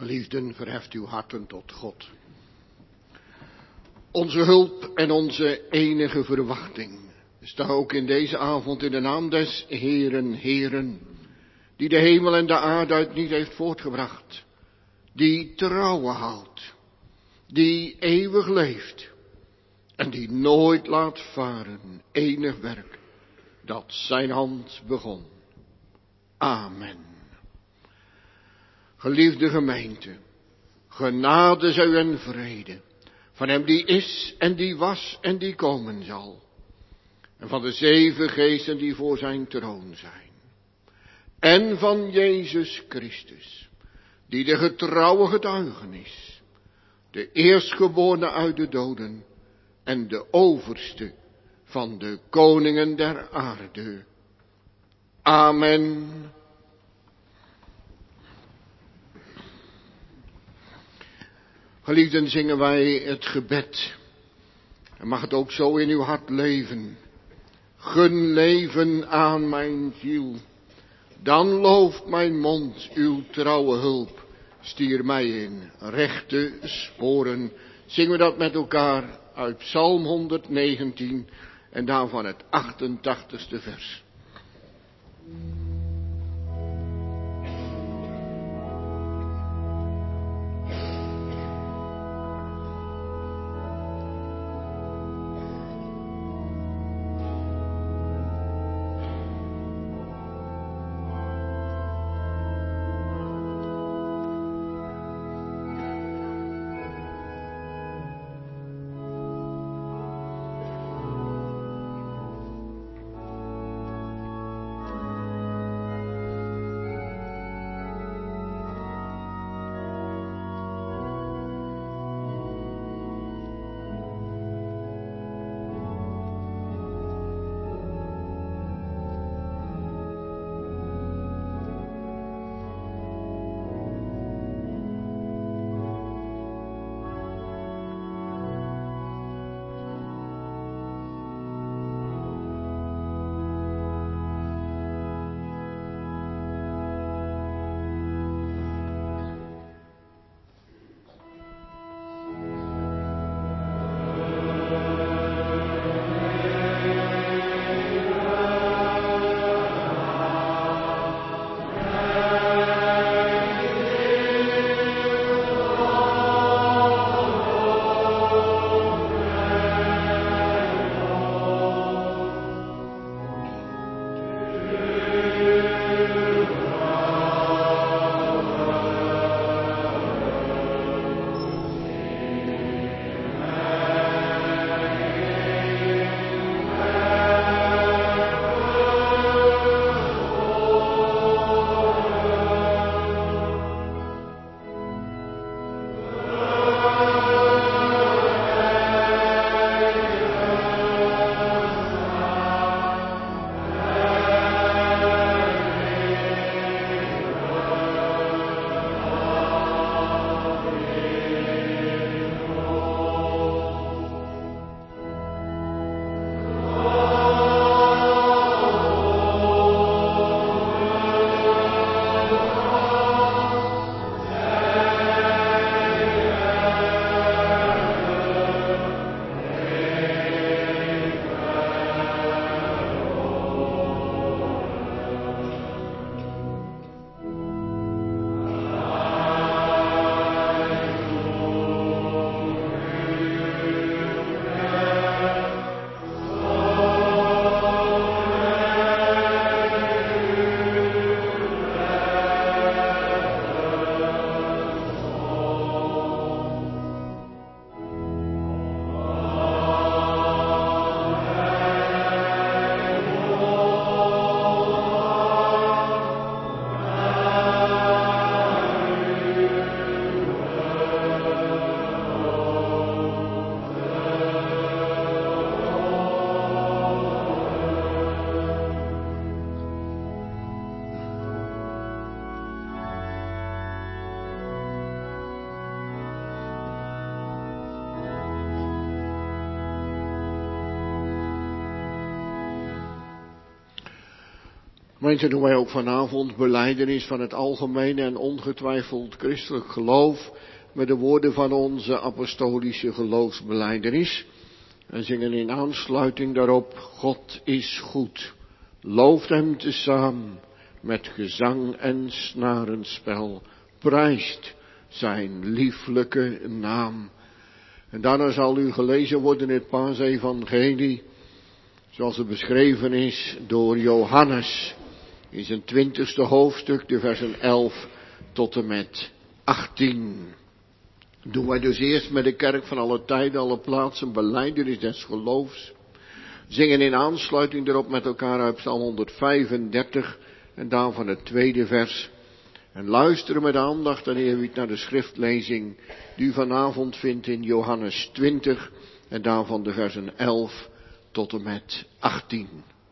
Geliefden, verheft uw harten tot God. Onze hulp en onze enige verwachting staat ook in deze avond in de naam des Heeren, Heeren, die de hemel en de aarde uit niet heeft voortgebracht, die trouwen houdt, die eeuwig leeft en die nooit laat varen enig werk dat zijn hand begon. Amen. Geliefde gemeente, genade zij u en vrede van hem die is en die was en die komen zal. En van de 7 geesten die voor zijn troon zijn. En van Jezus Christus, die de getrouwe getuigenis, de eerstgeborene uit de doden en de overste van de koningen der aarde. Amen. Geliefden, zingen wij het gebed. En mag het ook zo in uw hart leven. Gun leven aan mijn ziel. Dan looft mijn mond uw trouwe hulp. Stier mij in rechte sporen. Zingen we dat met elkaar uit Psalm 119 en daarvan het 88ste vers. Mensen, doen wij ook vanavond belijdenis van het algemene en ongetwijfeld christelijk geloof met de woorden van onze apostolische geloofsbelijdenis. En zingen in aansluiting daarop: God is goed. Looft hem tezamen met gezang en snarenspel. Prijst zijn lieflijke naam. En daarna zal u gelezen worden in het Paasevangelie, zoals het beschreven is door Johannes. In zijn 20e hoofdstuk, de versen 11 tot en met 18. Doen wij dus eerst met de kerk van alle tijden, alle plaatsen, belijdenis des geloofs. Zingen in aansluiting erop met elkaar uit Psalm 135 en daarvan het tweede vers. En luisteren met aandacht en eerbied naar de schriftlezing die u vanavond vindt in Johannes 20 en daarvan de versen 11 tot en met 18.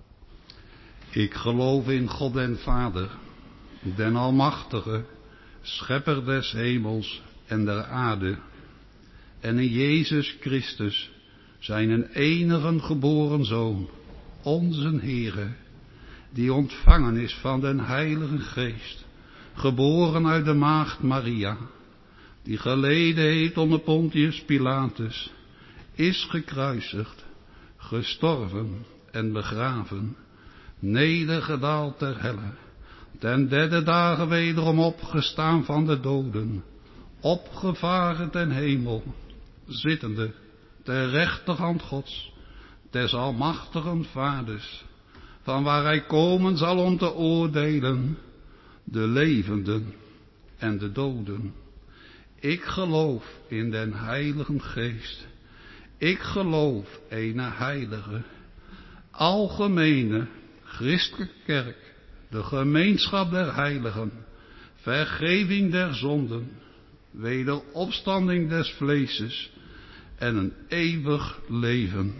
Ik geloof in God den Vader, den Almachtige, Schepper des hemels en der aarde, en in Jezus Christus, zijn enige geboren Zoon, onze Heere, die ontvangen is van den Heilige Geest, geboren uit de maagd Maria, die geleden heeft onder Pontius Pilatus, is gekruisigd, gestorven en begraven, nedergedaald ter helle, ten derde dagen wederom opgestaan van de doden, opgevaren ten hemel, zittende ter rechterhand Gods, des almachtigen Vaders, van waar hij komen zal om te oordelen de levenden en de doden. Ik geloof in den Heiligen Geest. Ik geloof ene heilige, algemene, christelijke kerk, de gemeenschap der heiligen, vergeving der zonden, wederopstanding des vleeses en een eeuwig leven.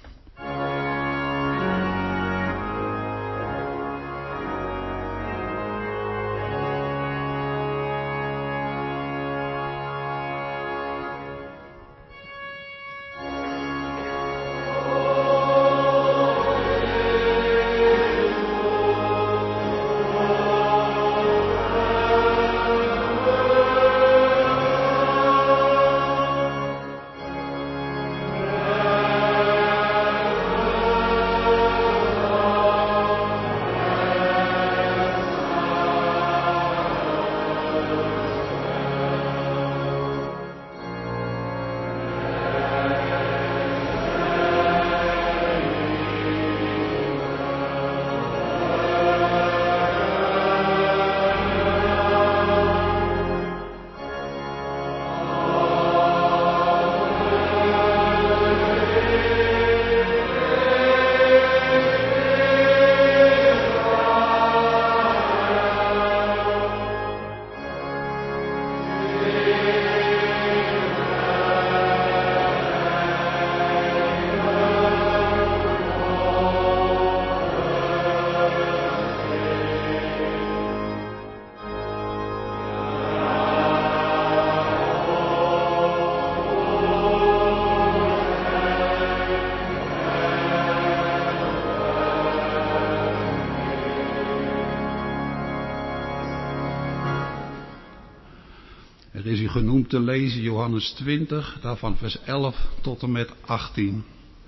Er is u genoemd te lezen Johannes 20, daarvan vers 11 tot en met 18.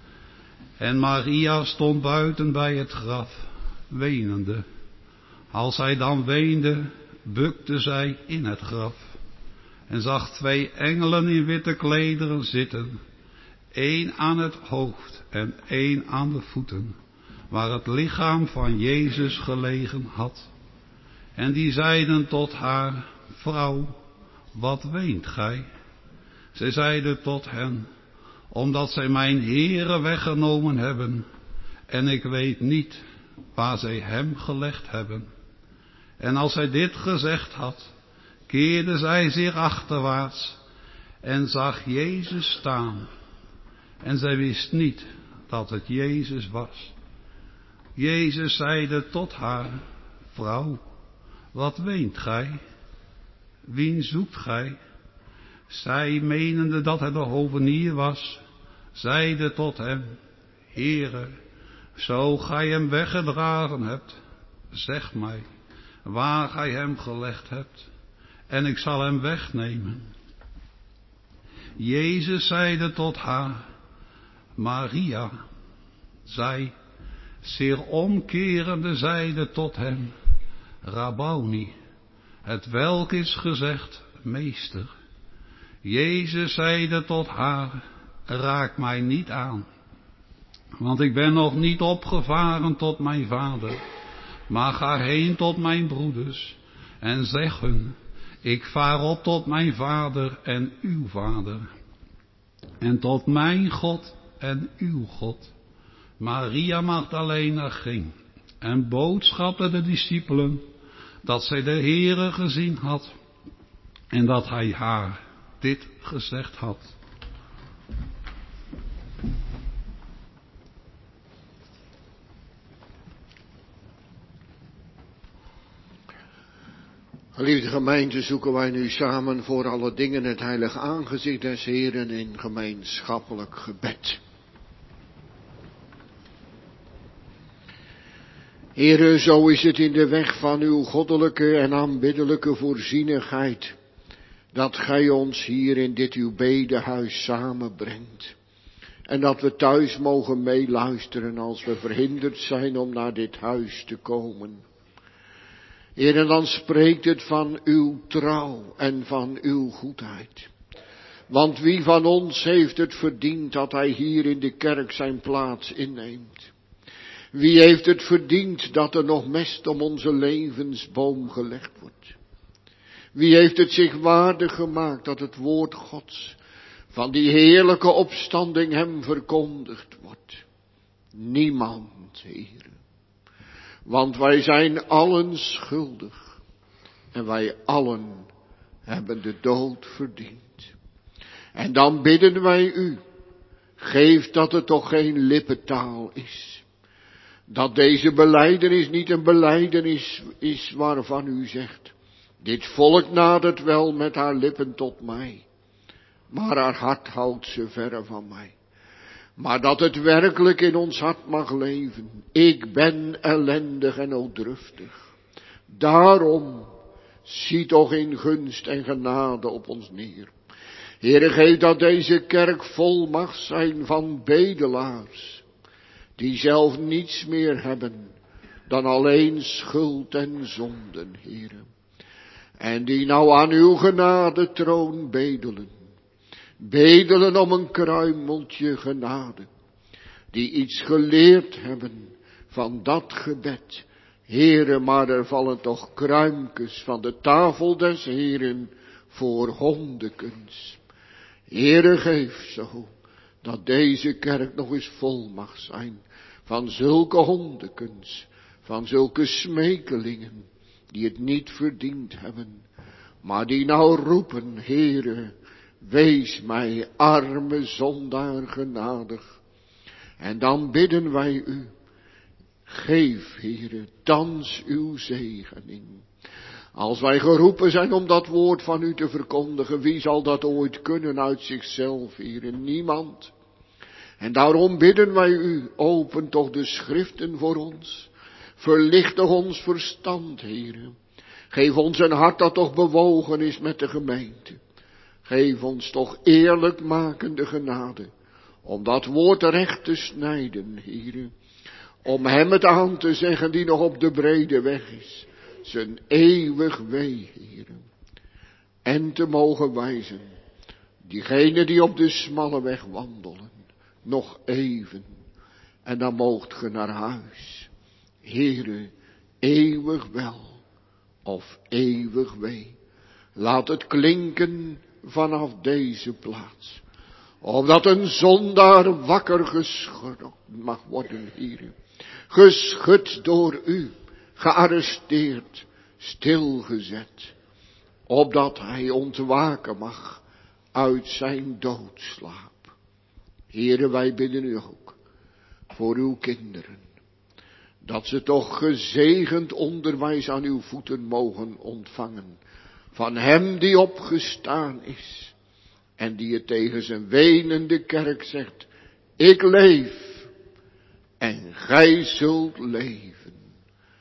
En Maria stond buiten bij het graf, wenende. Als zij dan weende, bukte zij in het graf en zag 2 engelen in witte klederen zitten, 1 aan het hoofd en 1 aan de voeten, waar het lichaam van Jezus gelegen had. En die zeiden tot haar: Vrouw, wat weent gij? Zij zeiden tot hen: Omdat zij mijn Heere weggenomen hebben, en ik weet niet waar zij hem gelegd hebben. En als zij dit gezegd had, keerde zij zich achterwaarts en zag Jezus staan. En zij wist niet dat het Jezus was. Jezus zeide tot haar: Vrouw, wat weent gij? Wien zoekt gij? Zij, menende dat het de hovenier was, zeide tot hem: Heere, zo gij hem weggedragen hebt, zeg mij waar gij hem gelegd hebt, en ik zal hem wegnemen. Jezus zeide tot haar, Maria. Zij, zeer omkerende, zeide tot hem, Rabboni, het welk is gezegd, meester. Jezus zeide tot haar, raak mij niet aan, want ik ben nog niet opgevaren tot mijn vader, maar ga heen tot mijn broeders en zeg hun, ik vaar op tot mijn vader en uw vader, en tot mijn God en uw God. Maria Magdalena ging en boodschapte de discipelen dat zij de Heere gezien had en dat hij haar dit gezegd had. Geliefde gemeente, zoeken wij nu samen voor alle dingen het heilige aangezicht des Heeren in gemeenschappelijk gebed. Heere, zo is het in de weg van uw goddelijke en aanbiddelijke voorzienigheid, dat gij ons hier in dit uw bedehuis samenbrengt. En dat we thuis mogen meeluisteren als we verhinderd zijn om naar dit huis te komen. Heer, en dan spreekt het van uw trouw en van uw goedheid. Want wie van ons heeft het verdiend dat hij hier in de kerk zijn plaats inneemt? Wie heeft het verdiend dat er nog mest om onze levensboom gelegd wordt? Wie heeft het zich waardig gemaakt dat het woord Gods van die heerlijke opstanding hem verkondigd wordt? Niemand, Heer. Want wij zijn allen schuldig en wij allen hebben de dood verdiend. En dan bidden wij u, geef dat het toch geen lippentaal is. Dat deze belijdenis niet een belijdenis is waarvan u zegt, dit volk nadert wel met haar lippen tot mij, maar haar hart houdt ze verre van mij. Maar dat het werkelijk in ons hart mag leven. Ik ben ellendig en ootdruftig. Daarom, zie toch in gunst en genade op ons neer. Heere, geef dat deze kerk vol mag zijn van bedelaars, die zelf niets meer hebben dan alleen schuld en zonden, Heere. En die nou aan uw genadetroon bedelen. Bedelen om een kruimeltje genade. Die iets geleerd hebben van dat gebed. Heere, maar er vallen toch kruimkes van de tafel des Heeren voor hondekens. Heere, geef zo dat deze kerk nog eens vol mag zijn van zulke hondekens, van zulke smekelingen die het niet verdiend hebben, maar die nou roepen, Heere, wees mij arme zondaar genadig. En dan bidden wij u, geef, Heere, thans uw zegening. Als wij geroepen zijn om dat woord van u te verkondigen, wie zal dat ooit kunnen uit zichzelf, Heere? Niemand. En daarom bidden wij u, open toch de schriften voor ons. Verlicht toch ons verstand, Heere. Geef ons een hart dat toch bewogen is met de gemeente. Geef ons toch eerlijk makende genade, om dat woord recht te snijden, Heere. Om hem het aan te zeggen die nog op de brede weg is, zijn eeuwig wee, Heere. En te mogen wijzen, diegenen die op de smalle weg wandelen, nog even, en dan moogt ge naar huis. Heere, eeuwig wel, of eeuwig wee. Laat het klinken vanaf deze plaats. Opdat een zondaar wakker geschud mag worden, Heere. Geschud door u, gearresteerd, stilgezet. Opdat hij ontwaken mag uit zijn doodslaap. Heere, wij bidden u ook voor uw kinderen. Dat ze toch gezegend onderwijs aan uw voeten mogen ontvangen. Van hem die opgestaan is. En die het tegen zijn wenende kerk zegt. Ik leef. En gij zult leven.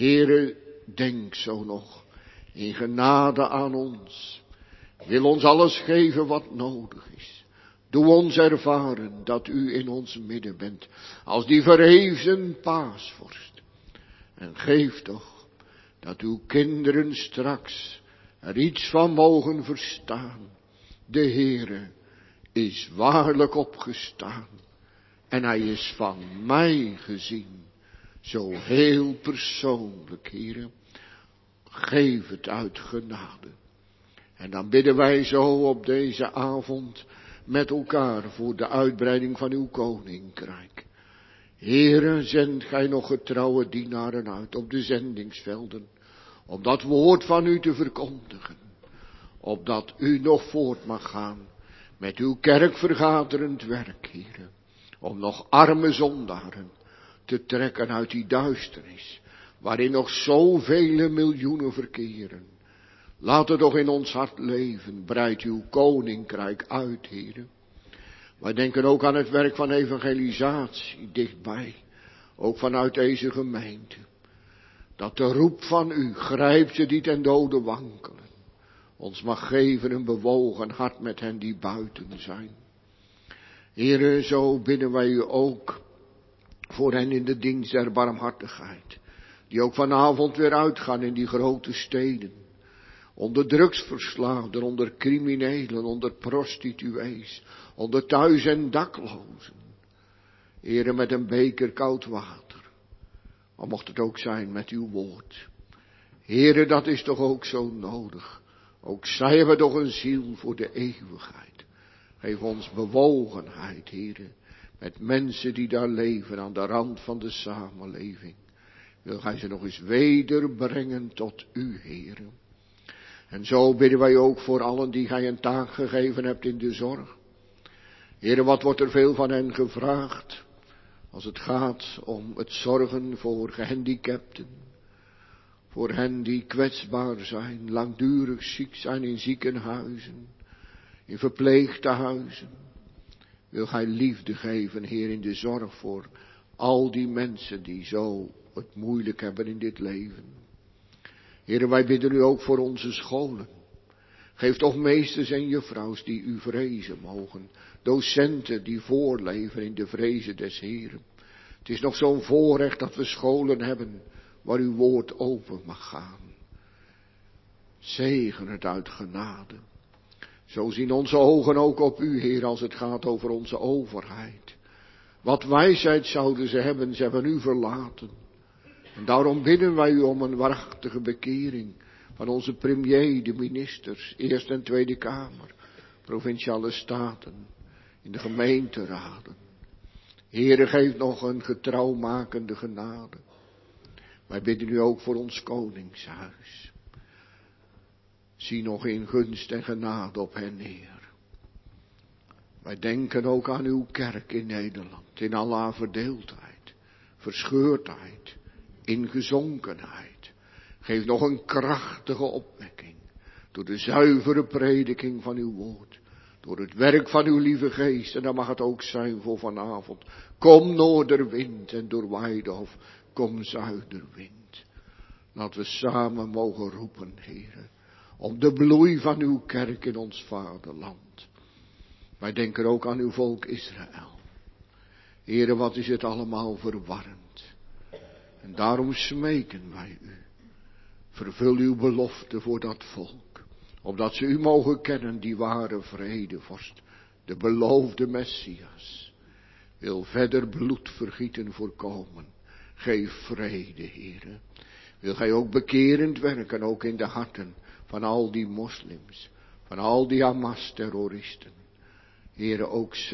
Heere, denk zo nog in genade aan ons. Wil ons alles geven wat nodig is. Doe ons ervaren dat u in ons midden bent, als die verheven paasvorst. En geef toch dat uw kinderen straks er iets van mogen verstaan. De Heere is waarlijk opgestaan en hij is van mij gezien. Zo heel persoonlijk, Heere. Geef het uit genade. En dan bidden wij zo op deze avond met elkaar voor de uitbreiding van uw koninkrijk. Heere, zend gij nog getrouwe dienaren uit op de zendingsvelden, om dat woord van u te verkondigen, opdat u nog voort mag gaan met uw kerkvergaderend werk, Heere, om nog arme zondaren te trekken uit die duisternis, waarin nog zoveel miljoenen verkeren. Laat het toch in ons hart leven, breid uw koninkrijk uit, Heere. Wij denken ook aan het werk van evangelisatie dichtbij, ook vanuit deze gemeente. Dat de roep van u, grijpt ze die ten dode wankelen, ons mag geven een bewogen hart met hen die buiten zijn. Heere, zo bidden wij u ook voor hen in de dienst der barmhartigheid, die ook vanavond weer uitgaan in die grote steden. Onder drugsverslaafden, onder criminelen, onder prostituees, onder thuis- en daklozen. Heere, met een beker koud water. Maar mocht het ook zijn met uw woord. Heere, dat is toch ook zo nodig. Ook zij hebben toch een ziel voor de eeuwigheid. Geef ons bewogenheid, Heere, met mensen die daar leven aan de rand van de samenleving. Wil gij ze nog eens wederbrengen tot u, Heere. En zo bidden wij ook voor allen die gij een taak gegeven hebt in de zorg. Heere, wat wordt er veel van hen gevraagd, als het gaat om het zorgen voor gehandicapten, voor hen die kwetsbaar zijn, langdurig ziek zijn in ziekenhuizen, in verpleegtehuizen. Wil gij liefde geven, Heer, in de zorg voor al die mensen die zo het moeilijk hebben in dit leven. Heere, wij bidden u ook voor onze scholen. Geef toch meesters en juffrouws die u vrezen mogen. Docenten die voorleven in de vrezen des Heeren. Het is nog zo'n voorrecht dat we scholen hebben waar uw woord open mag gaan. Zegen het uit genade. Zo zien onze ogen ook op u, Heer, als het gaat over onze overheid. Wat wijsheid zouden ze hebben u verlaten. En daarom bidden wij u om een waarachtige bekering van onze premier, de ministers, Eerste en Tweede Kamer, provinciale staten, in de gemeenteraden. Heere, geef nog een getrouwmakende genade. Wij bidden u ook voor ons koningshuis. Zie nog in gunst en genade op hen neer. Wij denken ook aan uw kerk in Nederland, in al haar verdeeldheid, verscheurdheid, ingezonkenheid. Geef nog een krachtige opwekking, door de zuivere prediking van uw woord, door het werk van uw lieve geest, en dan mag het ook zijn voor vanavond. Kom noorderwind en doorwaaide of kom zuiderwind. Laten we samen mogen roepen, Heere, om de bloei van uw kerk in ons vaderland. Wij denken ook aan uw volk Israël. Heere, wat is het allemaal verwarrend. En daarom smeken wij u. Vervul uw belofte voor dat volk. Opdat ze u mogen kennen, die ware vredevorst. De beloofde Messias. Wil verder bloedvergieten voorkomen. Geef vrede, Heere. Wil gij ook bekerend werken, ook in de harten van al die moslims. Van al die Hamas-terroristen. Heere,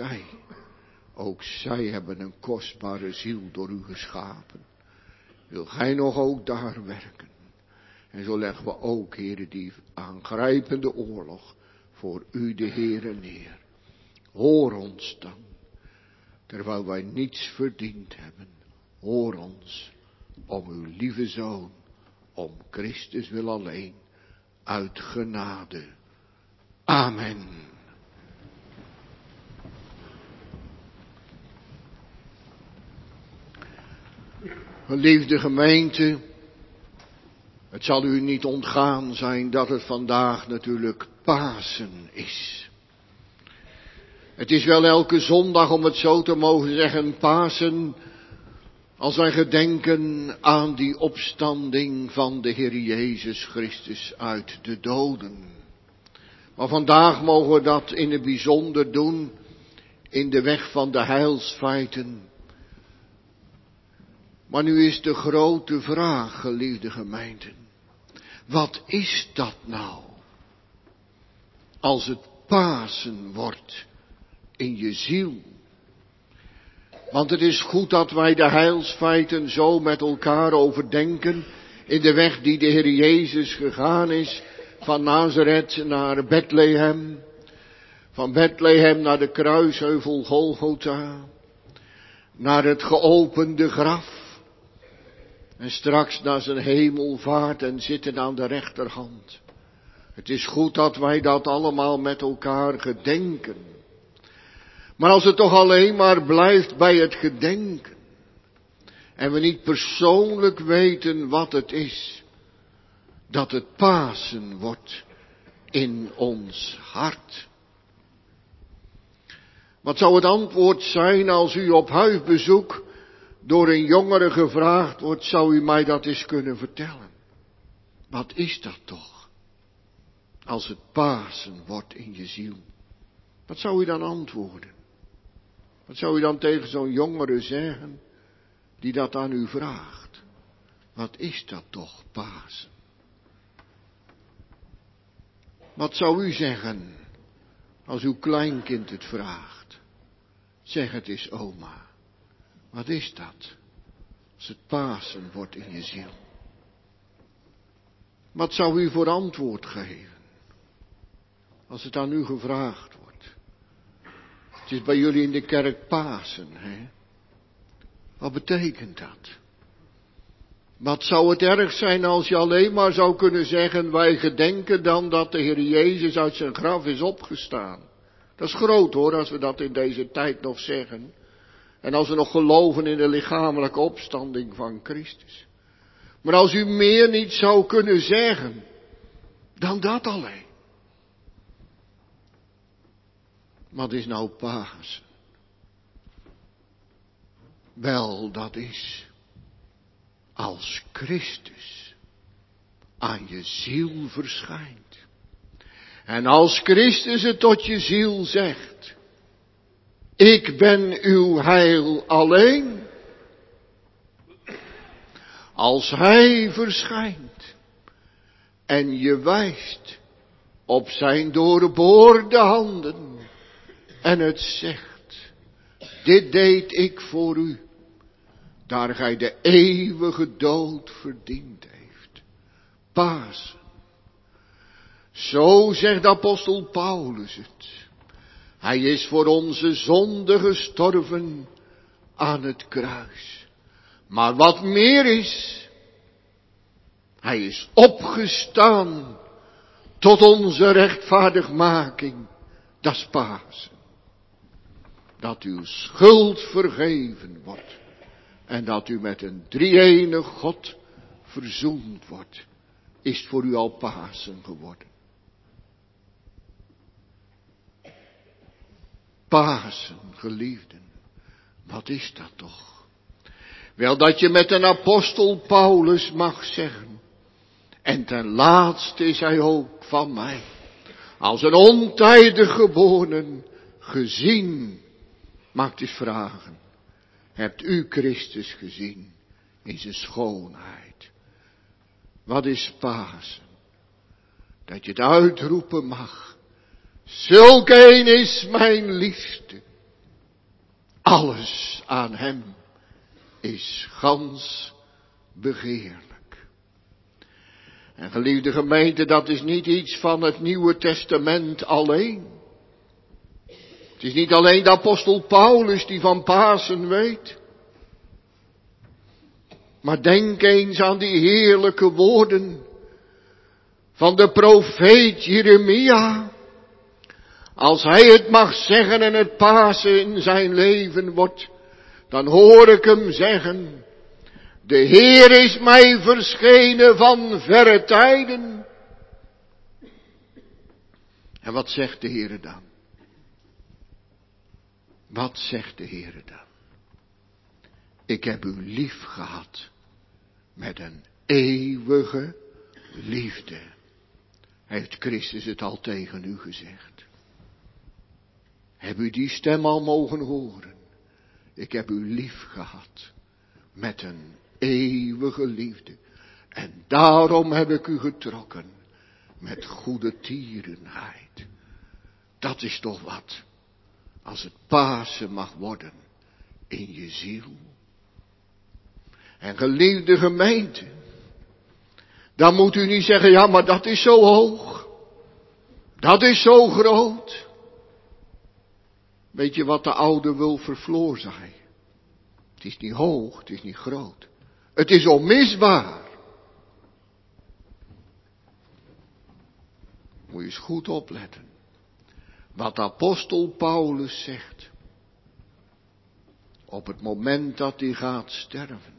ook zij hebben een kostbare ziel door u geschapen. Wil gij nog ook daar werken? En zo leggen we ook, Heere, die aangrijpende oorlog voor u, de Heere, neer. Hoor ons dan, terwijl wij niets verdiend hebben. Hoor ons, om uw lieve Zoon, om Christus wil alleen, uit genade. Amen. Geliefde gemeente, Het zal u niet ontgaan zijn dat het vandaag natuurlijk Pasen is. Het is wel elke zondag, om het zo te mogen zeggen, Pasen, als wij gedenken aan die opstanding van de Heer Jezus Christus uit de doden. Maar vandaag mogen we dat in het bijzonder doen in de weg van de heilsfeiten. Maar nu is de grote vraag, geliefde gemeenten. Wat is dat nou? Als het Pasen wordt in je ziel. Want het is goed dat wij de heilsfeiten zo met elkaar overdenken. In de weg die de Heer Jezus gegaan is. Van Nazareth naar Bethlehem. Van Bethlehem naar de kruisheuvel Golgotha. Naar het geopende graf. En straks naar zijn hemelvaart en zitten aan de rechterhand. Het is goed dat wij dat allemaal met elkaar gedenken. Maar als het toch alleen maar blijft bij het gedenken. En we niet persoonlijk weten wat het is. Dat het Pasen wordt in ons hart. Wat zou het antwoord zijn als u op huisbezoek door een jongere gevraagd wordt, zou u mij dat eens kunnen vertellen? Wat is dat toch? Als het Pasen wordt in je ziel. Wat zou u dan antwoorden? Wat zou u dan tegen zo'n jongere zeggen die dat aan u vraagt? Wat is dat toch, Pasen? Wat zou u zeggen als uw kleinkind het vraagt? Zeg het eens, oma. Wat is dat? Als het Pasen wordt in je ziel. Wat zou u voor antwoord geven? Als het aan u gevraagd wordt. Het is bij jullie in de kerk Pasen, hè? Wat betekent dat? Wat zou het erg zijn als je alleen maar zou kunnen zeggen, wij gedenken dan dat de Heer Jezus uit zijn graf is opgestaan. Dat is groot hoor, als we dat in deze tijd nog zeggen. En als we nog geloven in de lichamelijke opstanding van Christus. Maar als u meer niet zou kunnen zeggen dan dat alleen. Wat is nou Pasen? Wel, dat is als Christus aan je ziel verschijnt. En als Christus het tot je ziel zegt. Ik ben uw heil alleen. Als hij verschijnt en je wijst op zijn doorboorde handen en het zegt, dit deed ik voor u, daar gij de eeuwige dood verdiend heeft. Pasen. Zo zegt de apostel Paulus het. Hij is voor onze zonde gestorven aan het kruis. Maar wat meer is, hij is opgestaan tot onze rechtvaardigmaking. Dat is Pasen. Dat uw schuld vergeven wordt. En dat u met een drie-enig God verzoend wordt. Is voor u al Pasen geworden. Pasen, geliefden. Wat is dat toch? Wel, dat je met een apostel Paulus mag zeggen. En ten laatste is hij ook van mij. Als een ontijdig geboren gezien. Maakt eens vragen. Hebt u Christus gezien in zijn schoonheid? Wat is Pasen? Dat je het uitroepen mag. Zulk een is mijn liefde. Alles aan hem is gans begeerlijk. En geliefde gemeente, dat is niet iets van het Nieuwe Testament alleen. Het is niet alleen de apostel Paulus die van Pasen weet. Maar denk eens aan die heerlijke woorden van de profeet Jeremia. Als hij het mag zeggen en het Pasen in zijn leven wordt, dan hoor ik hem zeggen, De Heer is mij verschenen van verre tijden. En wat zegt de Heer dan? Wat zegt de Heer dan? Ik heb u lief gehad met een eeuwige liefde. Heeft Christus het al tegen u gezegd? Heb u die stem al mogen horen? Ik heb u lief gehad met een eeuwige liefde. En daarom heb ik u getrokken met goede tierenheid. Dat is toch wat, als het Pasen mag worden in je ziel. En geliefde gemeente, dan moet u niet zeggen, ja maar dat is zo hoog. Dat is zo groot. Weet je wat de oude Wulfer Floor zei? Het is niet hoog, het is niet groot. Het is onmisbaar. Moet je eens goed opletten. Wat de apostel Paulus zegt. Op het moment dat hij gaat sterven.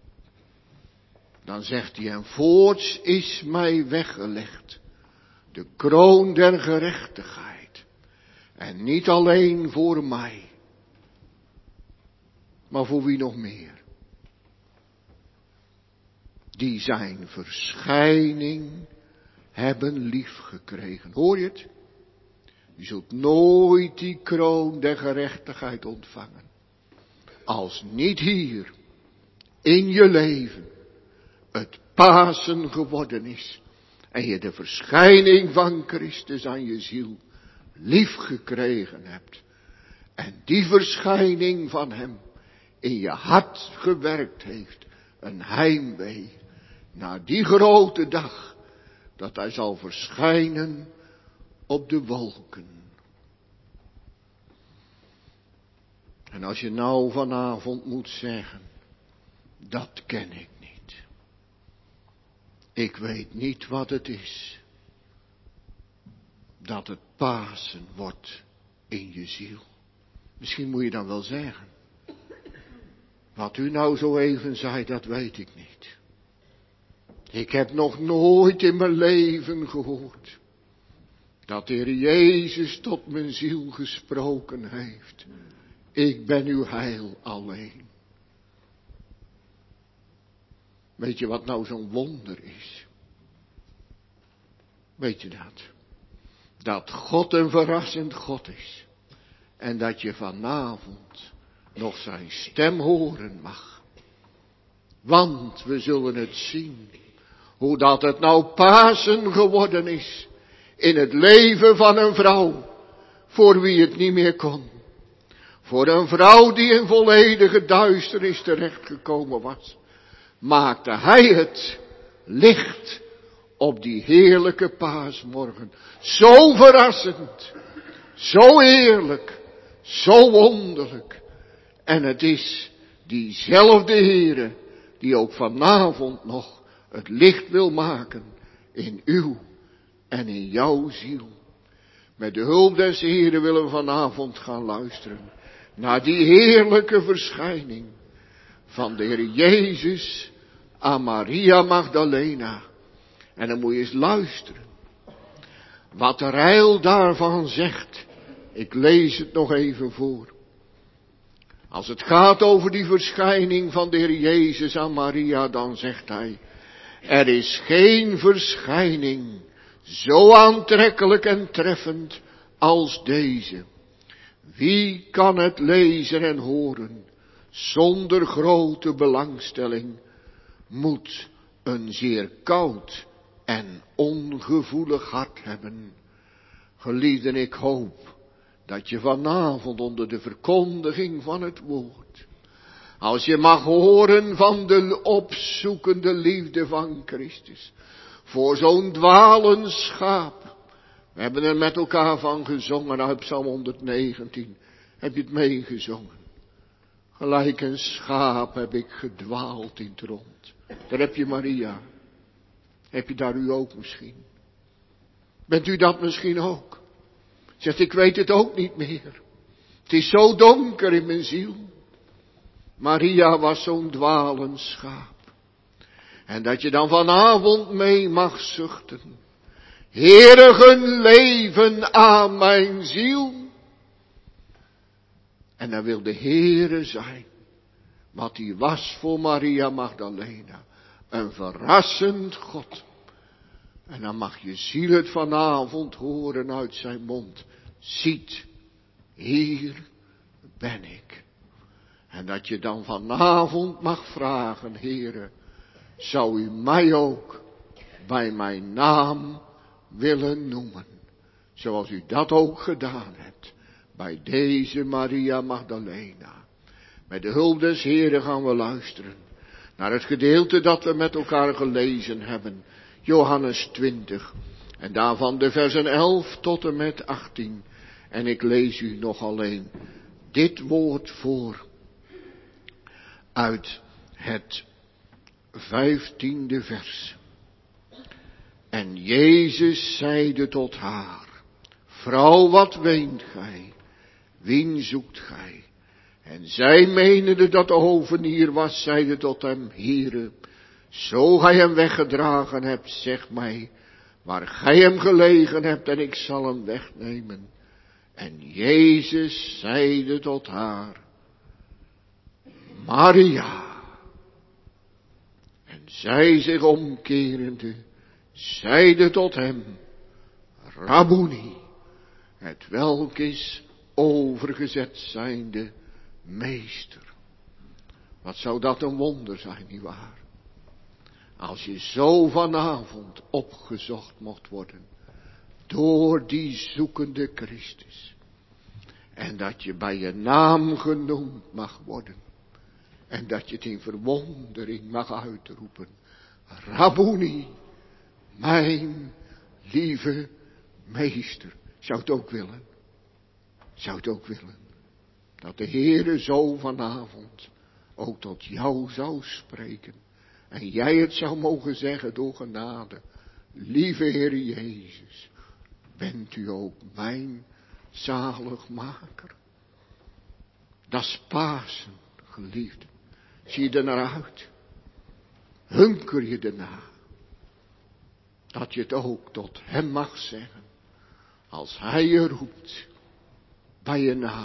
Dan zegt hij, en voorts is mij weggelegd de kroon der gerechtigheid. En niet alleen voor mij, maar voor wie nog meer. Die zijn verschijning hebben liefgekregen. Hoor je het? Je zult nooit die kroon der gerechtigheid ontvangen. Als niet hier, in je leven, het Pasen geworden is. En je de verschijning van Christus aan je ziel lief gekregen hebt. En die verschijning van hem in je hart gewerkt heeft. Een heimwee naar die grote dag. Dat hij zal verschijnen op de wolken. En als je nou vanavond moet zeggen, dat ken ik niet. Ik weet niet wat het is. Dat het Pasen wordt in je ziel. Misschien moet je dan wel zeggen. Wat u nou zo even zei, dat weet ik niet. Ik heb nog nooit in mijn leven gehoord. Dat de Heer Jezus tot mijn ziel gesproken heeft. Ik ben uw heil alleen. Weet je wat nou zo'n wonder is? Weet je dat? Dat God een verrassend God is. En dat je vanavond nog zijn stem horen mag. Want we zullen het zien. Hoe dat het nou Pasen geworden is. In het leven van een vrouw. Voor wie het niet meer kon. Voor een vrouw die in volledige duisternis terechtgekomen was. Maakte hij het licht op die heerlijke paasmorgen. Zo verrassend. Zo eerlijk. Zo wonderlijk. En het is diezelfde Heere die ook vanavond nog het licht wil maken in uw en in jouw ziel. Met de hulp des Heeren willen we vanavond gaan luisteren naar die heerlijke verschijning van de Heer Jezus aan Maria Magdalena. En dan moet je eens luisteren wat de Rijl daarvan zegt. Ik lees het nog even voor. Als het gaat over die verschijning van de Heer Jezus aan Maria, dan zegt hij: er is geen verschijning zo aantrekkelijk en treffend als deze. Wie kan het lezen en horen zonder grote belangstelling? Moet een zeer koud en ongevoelig hart hebben. Geliefden, ik hoop dat je vanavond onder de verkondiging van het woord, als je mag horen van de opzoekende liefde van Christus, voor zo'n dwalend schaap. We hebben er met elkaar van gezongen uit Psalm 119. Heb je het meegezongen? Gelijk een schaap heb ik gedwaald in het rond. Daar heb je Maria. Heb je daar u ook misschien? Bent u dat misschien ook? Zegt, ik weet het ook niet meer. Het is zo donker in mijn ziel. Maria was zo'n dwalend schaap. En dat je dan vanavond mee mag zuchten. Heere, gun leven aan mijn ziel. En dan wil de Heere zijn, wat hij was voor Maria Magdalena. Een verrassend God. En dan mag je ziel het vanavond horen uit zijn mond. Ziet, hier ben ik. En dat je dan vanavond mag vragen, Heere, zou u mij ook bij mijn naam willen noemen. Zoals u dat ook gedaan hebt bij deze Maria Magdalena. Met de hulp des Heeren gaan we luisteren naar het gedeelte dat we met elkaar gelezen hebben. Johannes 20. En daarvan de versen 11 tot en met 18. En ik lees u nog alleen dit woord voor uit het 15e vers. En Jezus zeide tot haar: Vrouw, wat weent gij? Wien zoekt gij? En zij menende dat de hovenier was, zeide tot hem: Heere, zo gij hem weggedragen hebt, zeg mij waar gij hem gelegen hebt en ik zal hem wegnemen. En Jezus zeide tot haar: Maria. En zij zich omkerende, zeide tot hem: Rabboni, het welk is overgezet zijnde meester. Wat zou dat een wonder zijn, nietwaar? Als je zo vanavond opgezocht mocht worden door die zoekende Christus. En dat je bij je naam genoemd mag worden. En dat je het in verwondering mag uitroepen: Rabboni, mijn lieve meester. Zou het ook willen? Zou het ook willen? Dat de Heere zo vanavond ook tot jou zou spreken. En jij het zou mogen zeggen door genade: lieve Heer Jezus, bent u ook mijn zaligmaker? Dat is Pasen, geliefde. Zie je er naar uit? Hunker je erna? Dat je het ook tot hem mag zeggen. Als hij je roept bij je naam.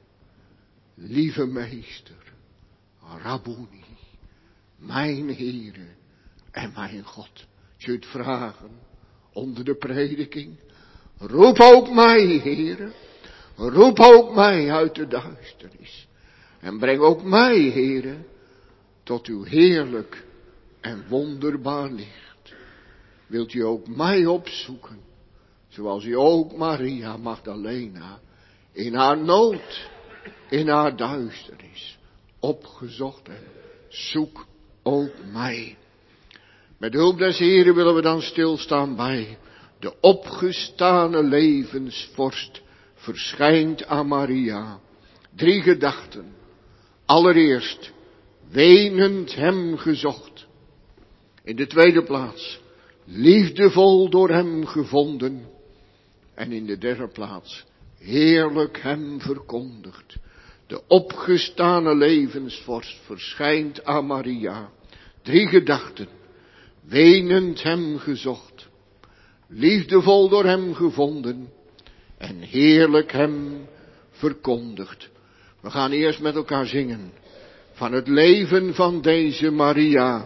Lieve meester, Rabboni, mijn Heere en mijn God. Zul je het vragen onder de prediking? Roep ook mij, Heere. Roep ook mij uit de duisternis. En breng ook mij, Heere, tot uw heerlijk en wonderbaar licht. Wilt u ook mij opzoeken, zoals u ook Maria Magdalena in haar nood, in haar duisternis opgezocht hebt. Zoek ook mij. Met hulp des Heren willen we dan stilstaan bij de opgestane levensvorst verschijnt aan Maria. 3 gedachten. Allereerst, wenend hem gezocht. In de tweede plaats, liefdevol door hem gevonden. En in de derde plaats, heerlijk hem verkondigd. De opgestane levensvorst verschijnt aan Maria. 3 gedachten. Wenend hem gezocht. Liefdevol door hem gevonden. En heerlijk hem verkondigd. We gaan eerst met elkaar zingen. Van het leven van deze Maria.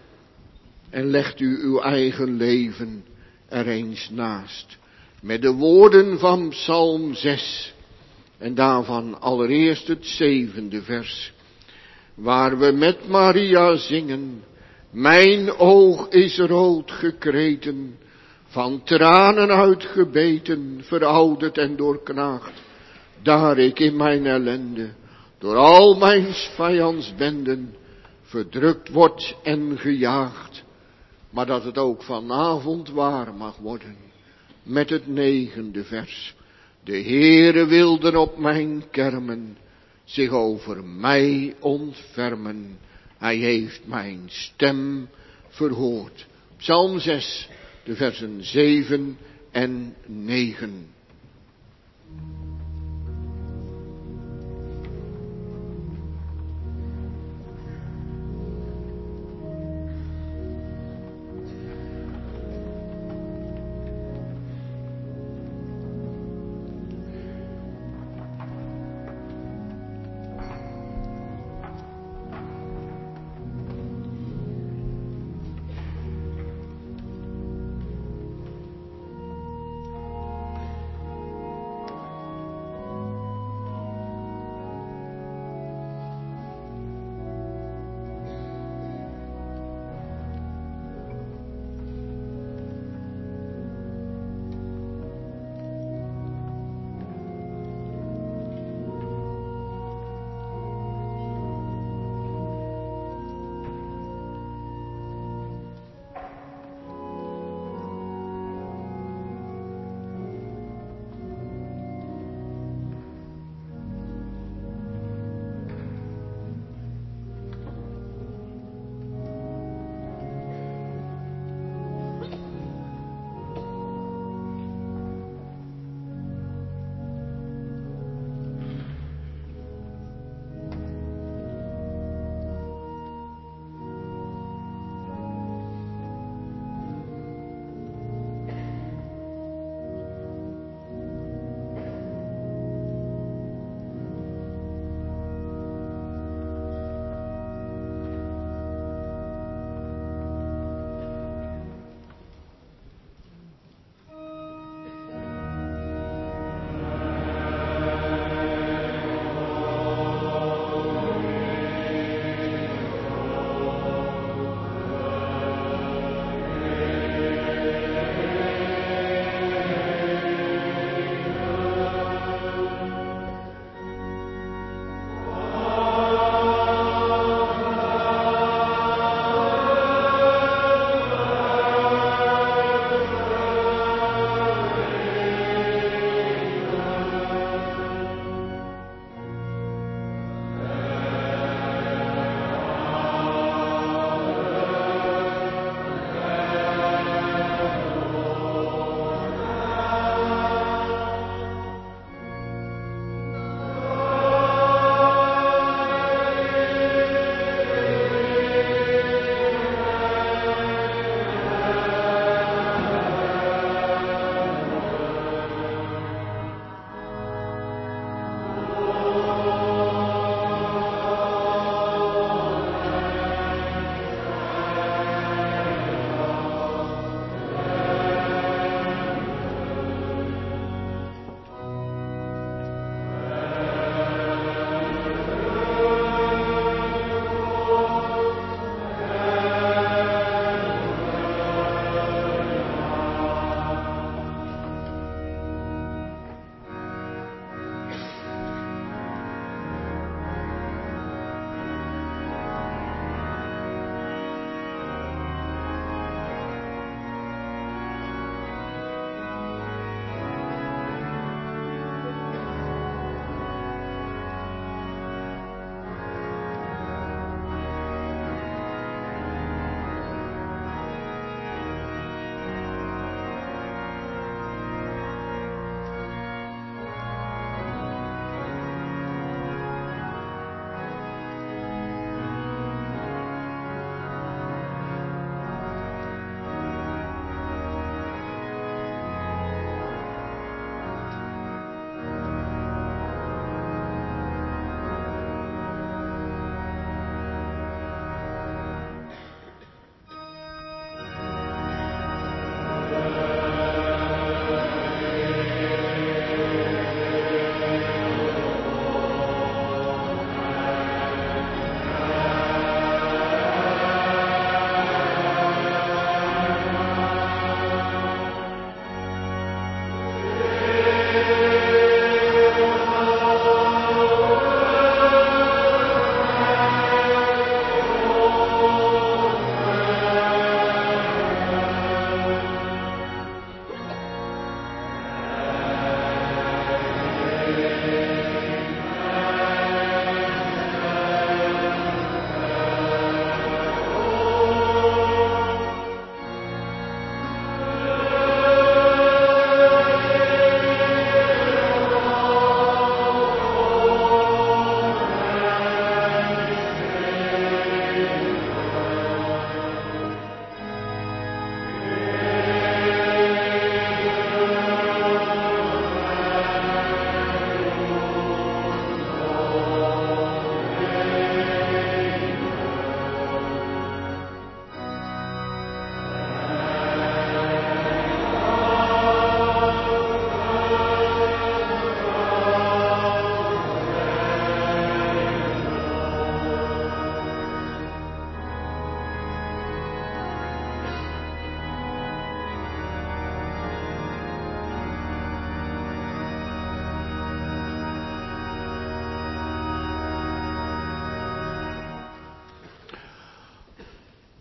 En legt u uw eigen leven er eens naast. Met de woorden van Psalm 6. En daarvan allereerst het 7e vers. Waar we met Maria zingen. Mijn oog is rood gekreten. Van tranen uitgebeten. Verouderd en doorknaagd. Daar ik in mijn ellende. Door al mijn vijandsbenden. Verdrukt wordt en gejaagd. Maar dat het ook vanavond waar mag worden. Met het 9e vers. De Heere wilde op mijn kermen zich over mij ontfermen. Hij heeft mijn stem verhoord. Psalm 6, de versen 7 en 9.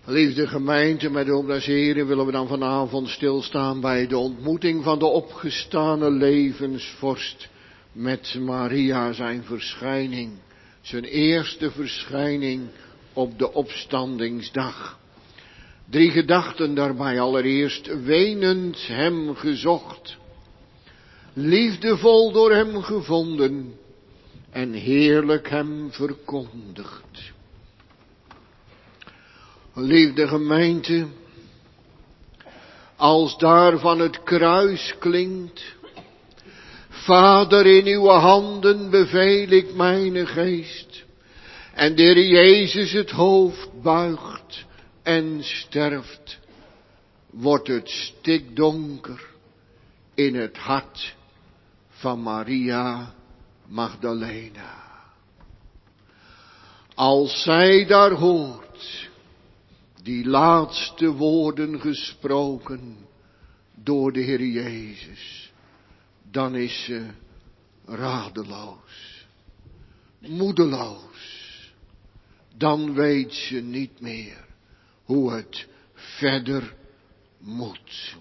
Liefde gemeente, met de hulp des Heren willen we dan vanavond stilstaan bij de ontmoeting van de opgestane levensvorst met Maria, zijn verschijning. Zijn eerste verschijning op de opstandingsdag. 3 gedachten daarbij. Allereerst wenend hem gezocht. Liefdevol door hem gevonden. En heerlijk hem verkondigd. Liefde gemeente, als daar van het kruis klinkt, Vader, in uw handen beveel ik mijn geest, en de Heer Jezus het hoofd buigt en sterft, wordt het stikdonker in het hart van Maria Magdalena. Als zij daar hoort, die laatste woorden gesproken door de Heer Jezus, dan is ze radeloos, moedeloos. Dan weet ze niet meer hoe het verder moet.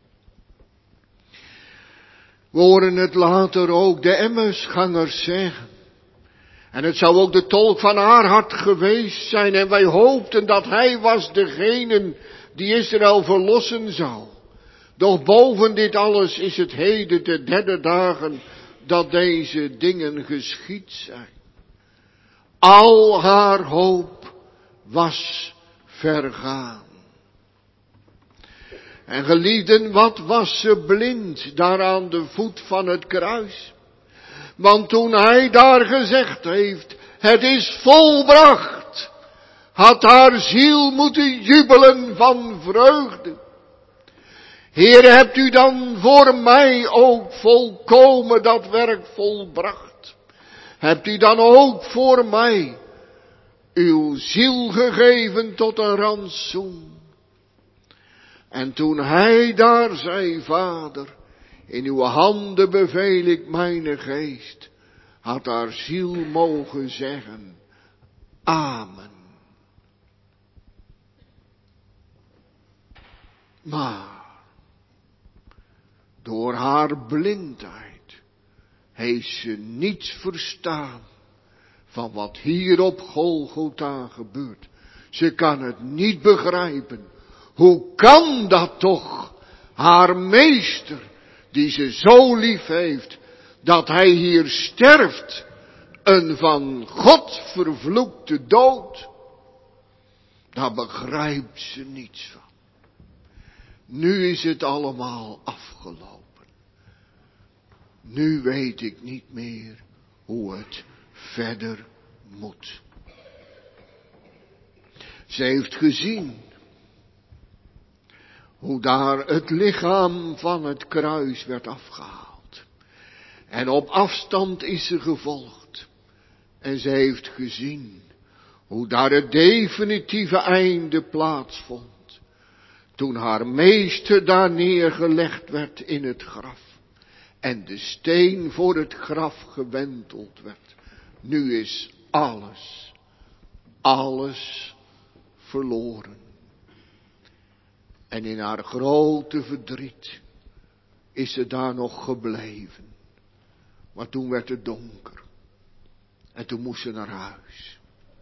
We horen het later ook de Emmausgangers zeggen. En het zou ook de tolk van haar hart geweest zijn. En wij hoopten dat hij was degene die Israël verlossen zou. Doch boven dit alles is het heden de 3e dagen dat deze dingen geschied zijn. Al haar hoop was vergaan. En geliefden, wat was ze blind daar aan de voet van het kruis. Want toen hij daar gezegd heeft, het is volbracht, had haar ziel moeten jubelen van vreugde. Heer, hebt u dan voor mij ook volkomen dat werk volbracht? Hebt u dan ook voor mij uw ziel gegeven tot een rantsoen? En toen hij daar zei, Vader, in uw handen beveel ik mijn geest, had haar ziel mogen zeggen, Amen. Maar door haar blindheid heeft ze niets verstaan van wat hier op Golgotha gebeurt. Ze kan het niet begrijpen. Hoe kan dat toch? Haar meester, die ze zo lief heeft, dat hij hier sterft, een van God vervloekte dood. Daar begrijpt ze niets van. Nu is het allemaal afgelopen. Nu weet ik niet meer hoe het verder moet. Ze heeft gezien hoe daar het lichaam van het kruis werd afgehaald. En op afstand is ze gevolgd. En ze heeft gezien hoe daar het definitieve einde plaatsvond. Toen haar meester daar neergelegd werd in het graf. En de steen voor het graf gewenteld werd. Nu is alles verloren. En in haar grote verdriet is ze daar nog gebleven. Maar toen werd het donker. En toen moest ze naar huis.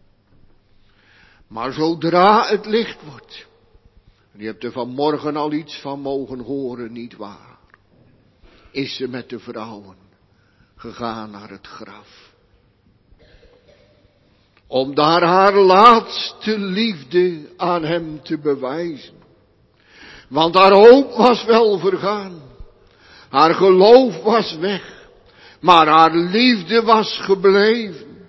Maar zodra het licht wordt. En je hebt er vanmorgen al iets van mogen horen, niet waar. Is ze met de vrouwen gegaan naar het graf. Om daar haar laatste liefde aan hem te bewijzen. Want haar hoop was wel vergaan. Haar geloof was weg. Maar haar liefde was gebleven.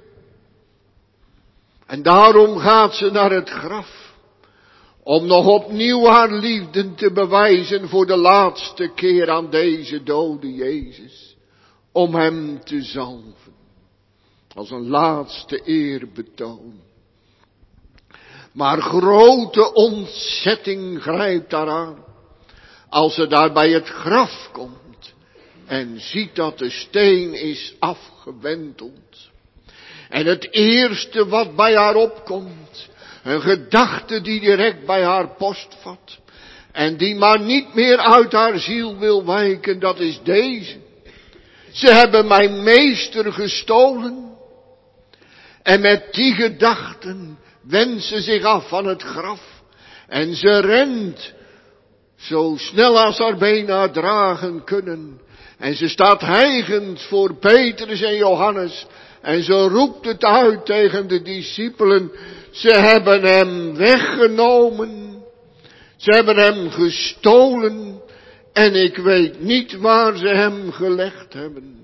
En daarom gaat ze naar het graf. Om nog opnieuw haar liefde te bewijzen voor de laatste keer aan deze dode Jezus. Om hem te zalven. Als een laatste eerbetoon. Maar grote ontzetting grijpt daaraan. Als ze daar bij het graf komt. En ziet dat de steen is afgewenteld. En het eerste wat bij haar opkomt. Een gedachte die direct bij haar post vat. En die maar niet meer uit haar ziel wil wijken, dat is deze. Ze hebben mijn meester gestolen. En met die gedachten wendt ze zich af van het graf. En ze rent zo snel als haar benen haar dragen kunnen. En ze staat hijgend voor Petrus en Johannes. En ze roept het uit tegen de discipelen. Ze hebben hem weggenomen. Ze hebben hem gestolen. En ik weet niet waar ze hem gelegd hebben.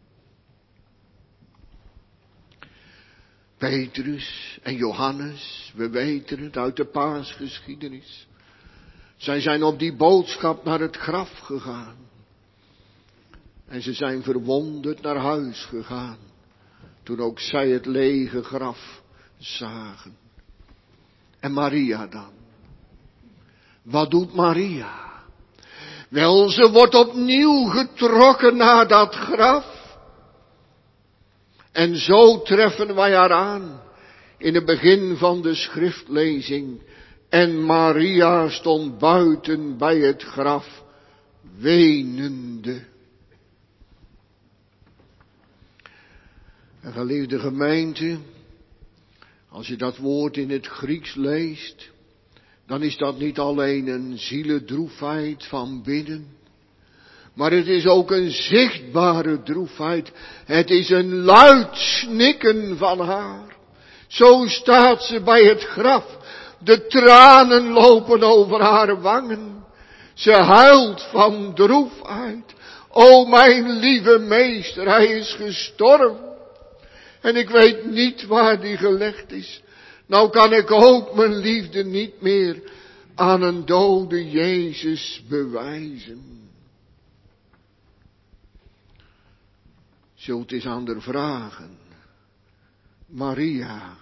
Petrus en Johannes, we weten het uit de paasgeschiedenis. Zij zijn op die boodschap naar het graf gegaan. En ze zijn verwonderd naar huis gegaan. Toen ook zij het lege graf zagen. En Maria dan? Wat doet Maria? Wel, ze wordt opnieuw getrokken naar dat graf. En zo treffen wij haar aan in het begin van de schriftlezing. En Maria stond buiten bij het graf, wenende. En geliefde gemeente, als je dat woord in het Grieks leest, dan is dat niet alleen een zielendroefheid van binnen, maar het is ook een zichtbare droefheid. Het is een luid snikken van haar. Zo staat ze bij het graf. De tranen lopen over haar wangen. Ze huilt van droefheid. O mijn lieve meester, hij is gestorven. En ik weet niet waar die gelegd is. Nou kan ik ook mijn liefde niet meer aan een dode Jezus bewijzen. Zult eens aan haar vragen. Maria,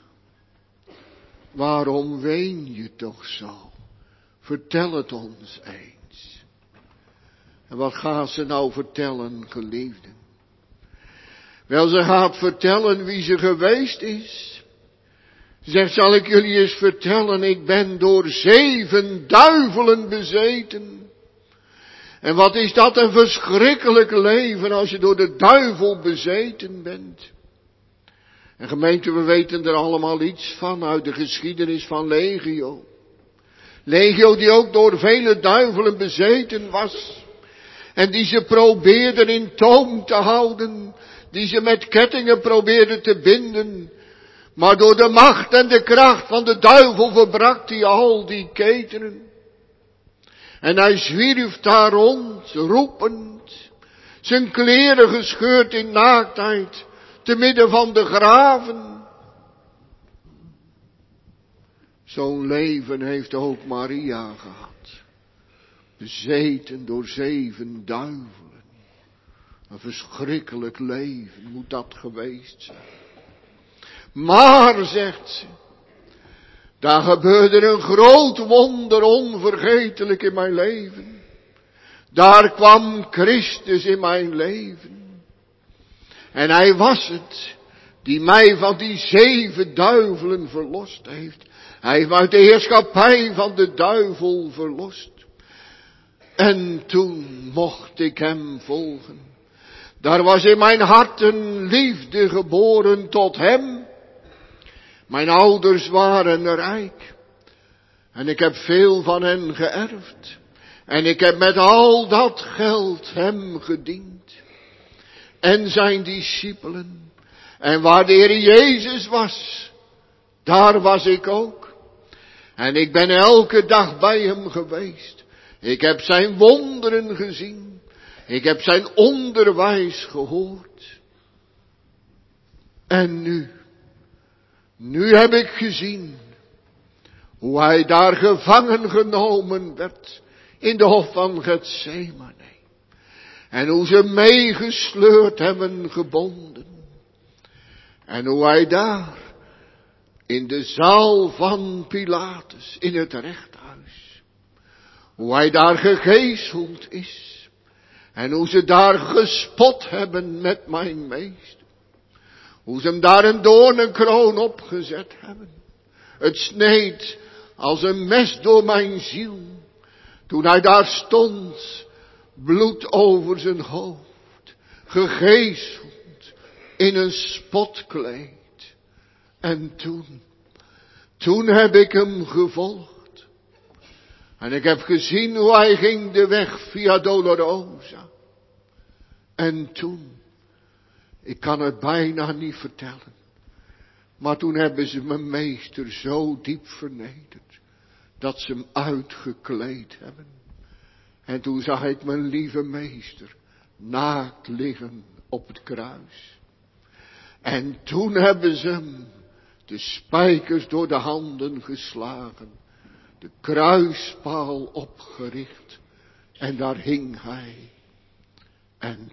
waarom ween je toch zo? Vertel het ons eens. En wat gaat ze nou vertellen, geliefden? Wel, ze gaat vertellen wie ze geweest is. Ze zegt, zal ik jullie eens vertellen, ik ben door 7 duivelen bezeten. En wat is dat een verschrikkelijk leven als je door de duivel bezeten bent. En gemeente, we weten er allemaal iets van uit de geschiedenis van Legio. Legio die ook door vele duivelen bezeten was. En die ze probeerden in toom te houden. Die ze met kettingen probeerden te binden. Maar door de macht en de kracht van de duivel verbrak hij al die ketenen. En hij zwierf daar rond, roepend, zijn kleren gescheurd in naaktheid, te midden van de graven. Zo'n leven heeft ook Maria gehad, bezeten door 7 duivelen. Een verschrikkelijk leven moet dat geweest zijn. Maar, zegt ze, daar gebeurde een groot wonder onvergetelijk in mijn leven. Daar kwam Christus in mijn leven. En hij was het die mij van die 7 duivelen verlost heeft. Hij heeft mij uit de heerschappij van de duivel verlost. En toen mocht ik hem volgen. Daar was in mijn hart een liefde geboren tot hem. Mijn ouders waren rijk. En ik heb veel van hen geërfd. En ik heb met al dat geld hem gediend. En zijn discipelen. En waar de Heer Jezus was, daar was ik ook. En ik ben elke dag bij hem geweest. Ik heb zijn wonderen gezien. Ik heb zijn onderwijs gehoord. En nu heb ik gezien hoe hij daar gevangen genomen werd in de hof van Getsemane. En hoe ze meegesleurd hebben gebonden. En hoe hij daar in de zaal van Pilatus in het rechthuis, hoe hij daar gegezeld is. En hoe ze daar gespot hebben met mijn meester. Hoe ze hem daar een doornenkroon opgezet hebben. Het sneed als een mes door mijn ziel. Toen hij daar stond, bloed over zijn hoofd, gegezeld in een spotkleed. En toen heb ik hem gevolgd. En ik heb gezien hoe hij ging de weg via Dolorosa. En toen, ik kan het bijna niet vertellen. Maar toen hebben ze mijn meester zo diep vernederd. Dat ze hem uitgekleed hebben. En toen zag ik mijn lieve meester naakt liggen op het kruis. En toen hebben ze hem de spijkers door de handen geslagen. De kruispaal opgericht. En daar hing hij. En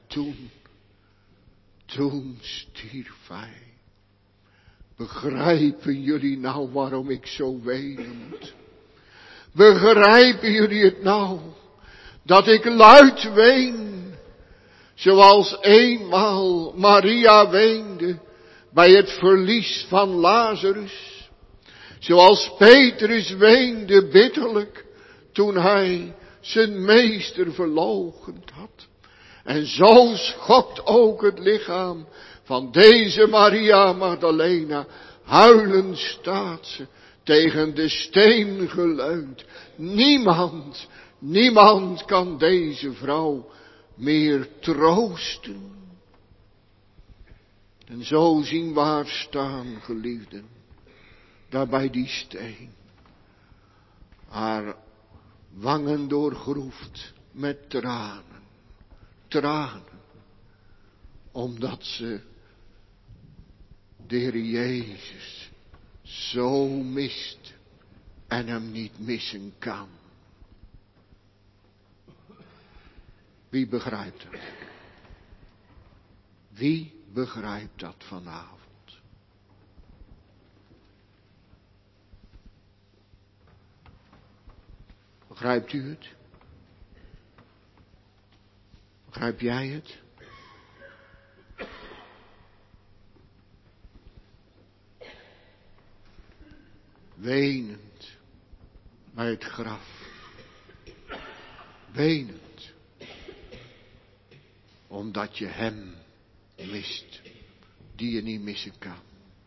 toen stierf hij. Begrijpen jullie nou waarom ik zo wenen moet? Begrijpen jullie het nou? Dat ik luid ween. Zoals eenmaal Maria weende bij het verlies van Lazarus. Zoals Petrus weende bitterlijk toen hij zijn meester verloochend had. En zo schokt ook het lichaam van deze Maria Magdalena. Huilend staat ze, tegen de steen geleund. Niemand kan deze vrouw meer troosten. En zo zien we haar staan, geliefden, daar bij die steen. Haar wangen doorgroefd met tranen, omdat ze de Heer Jezus zo mist en hem niet missen kan. Wie begrijpt het? Wie begrijpt dat vanavond? Begrijpt u het? Begrijp jij het? Wenend bij het graf. Wenend. Omdat je hem mist. Die je niet missen kan.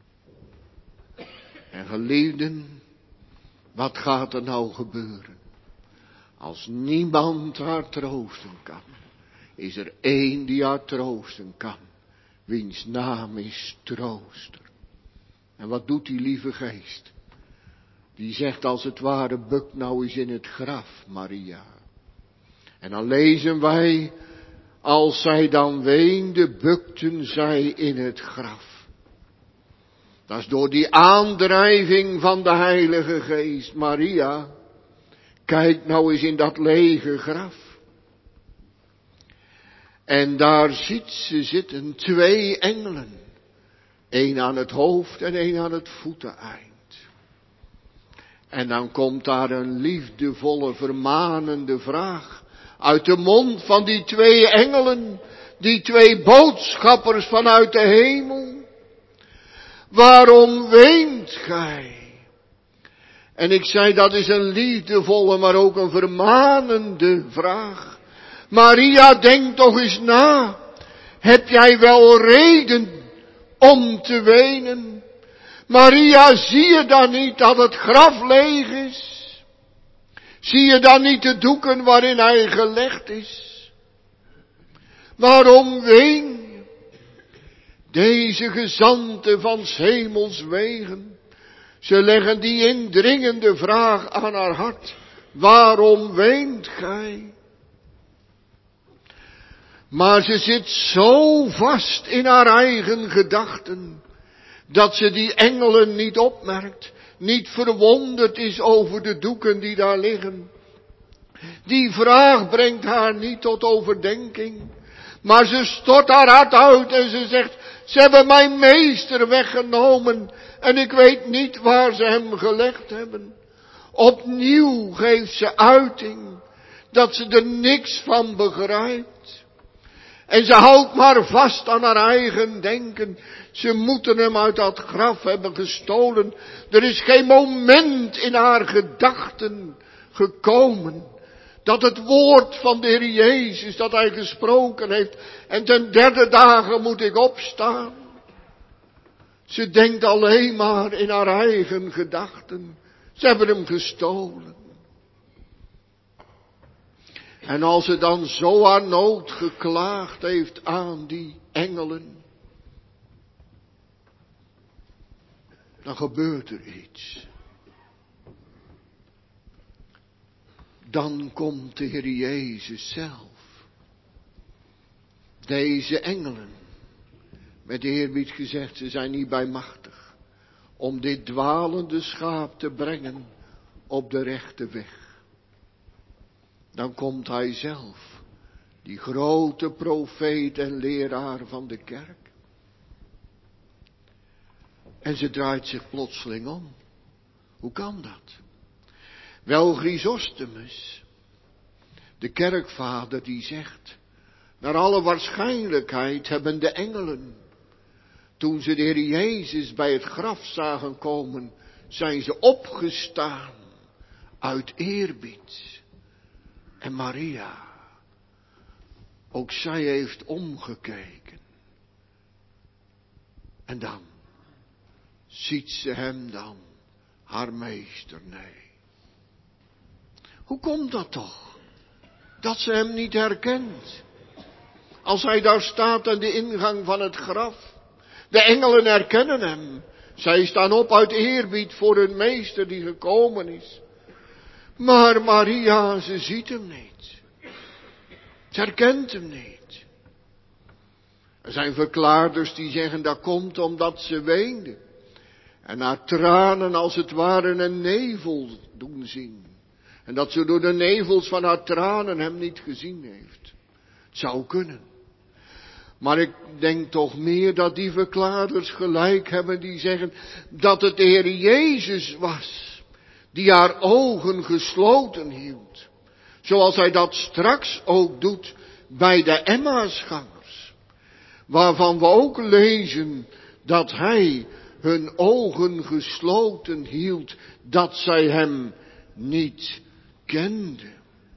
En geliefden, wat gaat er nou gebeuren? Als niemand haar troosten kan, is er één die haar troosten kan. Wiens naam is Trooster. En wat doet die lieve geest? Die zegt als het ware, buk nou eens in het graf, Maria. En dan lezen wij, als zij dan weende, bukten zij in het graf. Dat is door die aandrijving van de Heilige Geest. Maria, kijk nou eens in dat lege graf. En daar ziet ze zitten 2 engelen. 1 aan het hoofd en 1 aan het voeteneind. En dan komt daar een liefdevolle, vermanende vraag uit de mond van die 2 engelen, die 2 boodschappers vanuit de hemel. Waarom weent gij? En ik zei, dat is een liefdevolle, maar ook een vermanende vraag. Maria, denk toch eens na. Heb jij wel reden om te wenen? Maria, zie je dan niet dat het graf leeg is? Zie je dan niet de doeken waarin hij gelegd is? Waarom ween je? Deze gezanten van 's hemels wegen, ze leggen die indringende vraag aan haar hart. Waarom weent gij? Maar ze zit zo vast in haar eigen gedachten, dat ze die engelen niet opmerkt, niet verwonderd is over de doeken die daar liggen. Die vraag brengt haar niet tot overdenking, maar ze stort haar hart uit en ze zegt, ze hebben mijn meester weggenomen en ik weet niet waar ze hem gelegd hebben. Opnieuw geeft ze uiting dat ze er niks van begrijpt. En ze houdt maar vast aan haar eigen denken. Ze moeten hem uit dat graf hebben gestolen. Er is geen moment in haar gedachten gekomen dat het woord van de Heer Jezus dat hij gesproken heeft. En ten derde dagen moet ik opstaan. Ze denkt alleen maar in haar eigen gedachten. Ze hebben hem gestolen. En als ze dan zo haar nood geklaagd heeft aan die engelen, dan gebeurt er iets. Dan komt de Heer Jezus zelf. Deze engelen, met de eerbied gezegd, ze zijn niet bijmachtig om dit dwalende schaap te brengen op de rechte weg. Dan komt hij zelf, die grote profeet en leraar van de kerk. En ze draait zich plotseling om. Hoe kan dat? Wel, Chrysostomus, de kerkvader, die zegt, naar alle waarschijnlijkheid hebben de engelen, toen ze de Heer Jezus bij het graf zagen komen, zijn ze opgestaan uit eerbied. En Maria, ook zij heeft omgekeken. En dan ziet ze hem dan, haar meester, nee. Hoe komt dat toch? Dat ze hem niet herkent. Als hij daar staat aan de ingang van het graf. De engelen herkennen hem. Zij staan op uit eerbied voor hun meester die gekomen is. Maar Maria, ze ziet hem niet. Ze herkent hem niet. Er zijn verklaarders die zeggen dat komt omdat ze weende. En haar tranen als het ware een nevel doen zien. En dat ze door de nevels van haar tranen hem niet gezien heeft. Het zou kunnen. Maar ik denk toch meer dat die verklaarders gelijk hebben die zeggen dat het de Heer Jezus was. Die haar ogen gesloten hield. Zoals hij dat straks ook doet bij de Emmausgangers. Waarvan we ook lezen dat hij hun ogen gesloten hield. Dat zij hem niet kenden.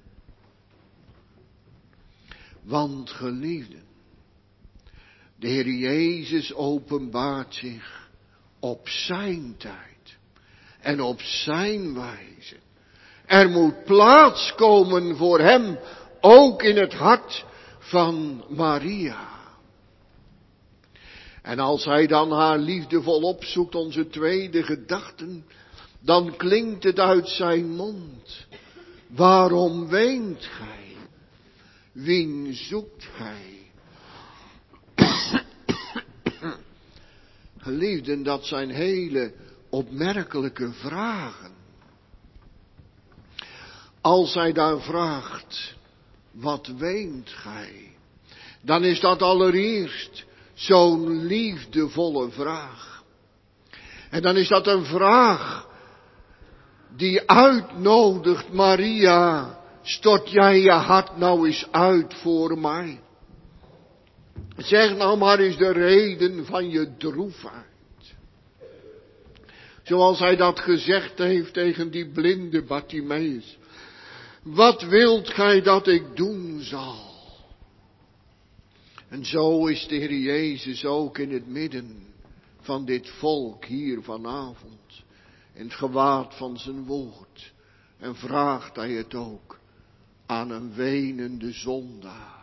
Want geliefden, de Heer Jezus openbaart zich op zijn tijd. En op zijn wijze. Er moet plaats komen voor hem, ook in het hart van Maria. En als hij dan haar liefdevol opzoekt, onze tweede gedachten, dan klinkt het uit zijn mond. Waarom weent gij? Wien zoekt gij? Geliefden, dat zijn hele opmerkelijke vragen. Als hij daar vraagt, wat weent gij? Dan is dat allereerst zo'n liefdevolle vraag. En dan is dat een vraag die uitnodigt, Maria, stort jij je hart nou eens uit voor mij. Zeg nou maar eens de reden van je droefheid. Zoals hij dat gezegd heeft tegen die blinde Bartimeus. Wat wilt gij dat ik doen zal? En zo is de Heer Jezus ook in het midden van dit volk hier vanavond. In het gewaad van zijn woord. En vraagt hij het ook aan een wenende zondaar.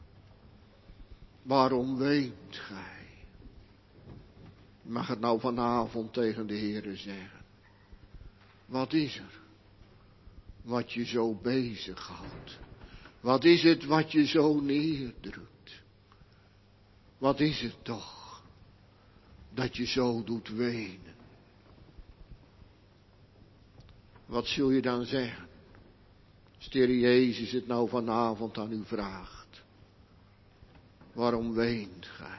Waarom weent gij? Mag het nou vanavond tegen de Heere zeggen. Wat is er? Wat je zo bezighoudt. Wat is het wat je zo neerdrukt? Wat is het toch? Dat je zo doet wenen. Wat zul je dan zeggen? Als de Heer Jezus het nou vanavond aan u vraagt. Waarom weent gij?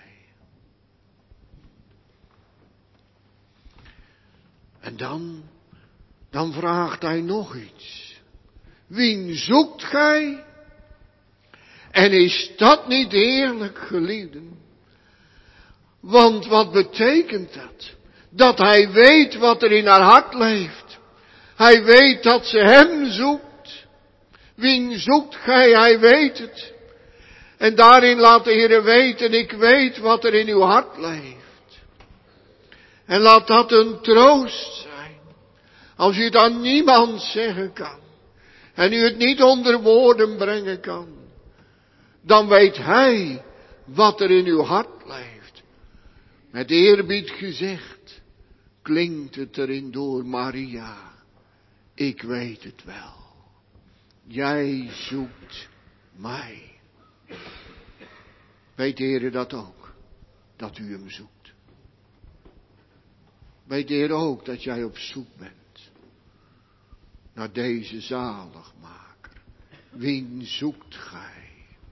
En dan vraagt hij nog iets. Wien zoekt gij? En is dat niet eerlijk, geliefden? Want wat betekent dat? Dat hij weet wat er in haar hart leeft. Hij weet dat ze hem zoekt. Wien zoekt gij? Hij weet het. En daarin laat de Heer weten, ik weet wat er in uw hart leeft. En laat dat een troost zijn. Als u het aan niemand zeggen kan. En u het niet onder woorden brengen kan. Dan weet hij wat er in uw hart leeft. Met eerbied gezegd klinkt het erin door, Maria. Ik weet het wel. Jij zoekt mij. Weet de Heer dat ook? Dat u hem zoekt. Weet de Heer ook dat jij op zoek bent. Naar deze zaligmaker. Wien zoekt gij?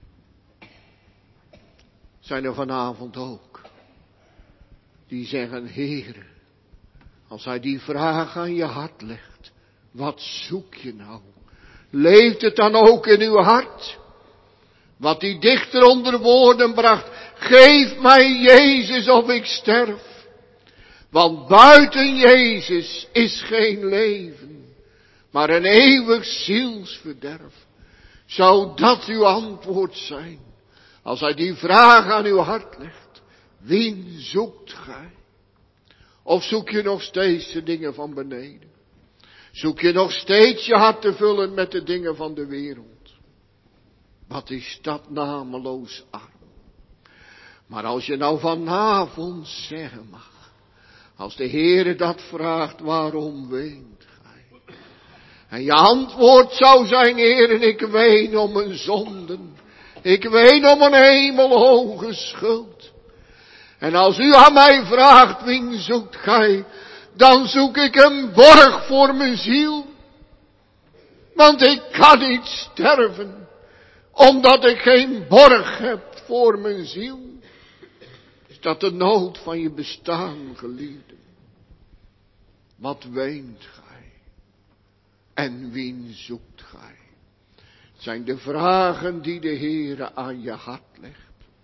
Zijn er vanavond ook. Die zeggen, Heer. Als hij die vraag aan je hart legt. Wat zoek je nou? Leeft het dan ook in uw hart? Wat die dichter onder woorden bracht. Geef mij Jezus of ik sterf. Want buiten Jezus is geen leven. Maar een eeuwig zielsverderf. Zou dat uw antwoord zijn? Als hij die vraag aan uw hart legt. Wien zoekt gij? Of zoek je nog steeds de dingen van beneden? Zoek je nog steeds je hart te vullen met de dingen van de wereld? Wat is dat nameloos arm. Maar als je nou vanavond zeggen mag. Als de Heere dat vraagt, waarom weent gij? En je antwoord zou zijn, Heer, ik ween om mijn zonden. Ik ween om een hemelhoge schuld. En als u aan mij vraagt, wien zoekt gij? Dan zoek ik een borg voor mijn ziel. Want ik kan niet sterven. Omdat ik geen borg heb voor mijn ziel. Is dat de nood van je bestaan, geliefden? Wat weent gij? En wien zoekt gij? Het zijn de vragen die de Heere aan je hart legt.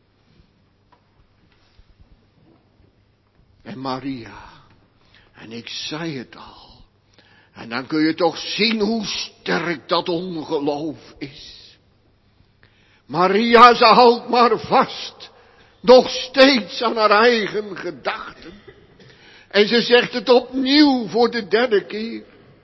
En Maria. En ik zei het al. En dan kun je toch zien hoe sterk dat ongeloof is. Maria, ze houdt maar vast. Nog steeds aan haar eigen gedachten. En ze zegt het opnieuw voor de derde keer.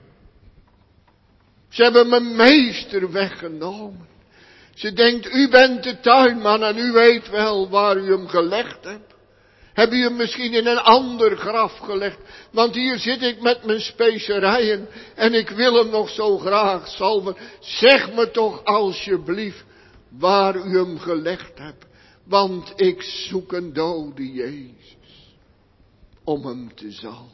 Ze hebben mijn meester weggenomen. Ze denkt, u bent de tuinman en u weet wel waar u hem gelegd hebt. Heb je hem misschien in een ander graf gelegd? Want hier zit ik met mijn specerijen en ik wil hem nog zo graag zalven. Zeg me toch alsjeblieft waar u hem gelegd hebt. Want ik zoek een dode Jezus om hem te zalven.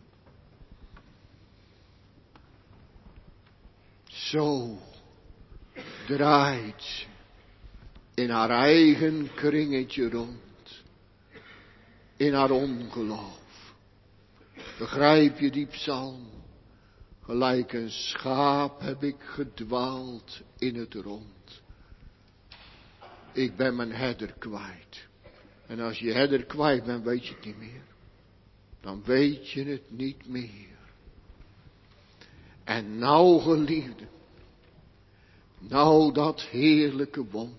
Zo draait ze in haar eigen kringetje rond. In haar ongeloof. Begrijp je die psalm? Gelijk een schaap heb ik gedwaald in het rond. Ik ben mijn herder kwijt. En als je herder kwijt bent, weet je het niet meer. Dan weet je het niet meer. En nou, geliefde. Nou dat heerlijke wonder.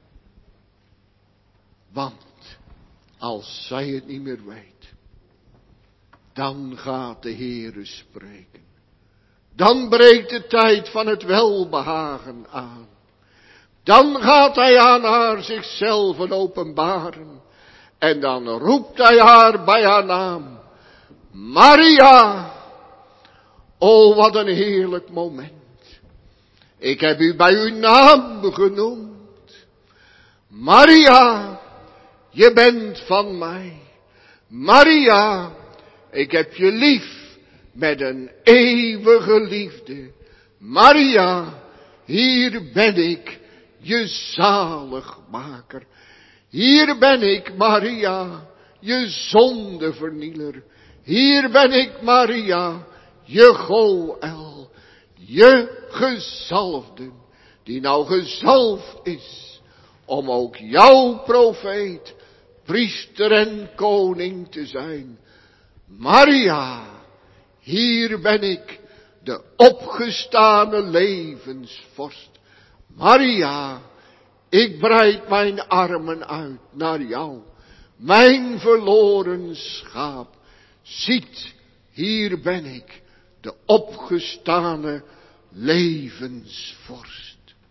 Want als zij het niet meer weet, dan gaat de Heere spreken. Dan breekt de tijd van het welbehagen aan. Dan gaat hij aan haar zichzelf openbaren. En dan roept hij haar bij haar naam. Maria! Oh, wat een heerlijk moment. Ik heb u bij uw naam genoemd. Maria! Je bent van mij. Maria, ik heb je lief met een eeuwige liefde. Maria, hier ben ik, je zaligmaker. Hier ben ik, Maria, je zondevernieler. Hier ben ik, Maria, je Goël, je gezalfde, die nou gezalfd is om ook jouw profeet, priester en koning te zijn. Maria, hier ben ik, de opgestane levensvorst. Maria, ik breid mijn armen uit naar jou, mijn verloren schaap. Ziet, hier ben ik, de opgestane levensvorst.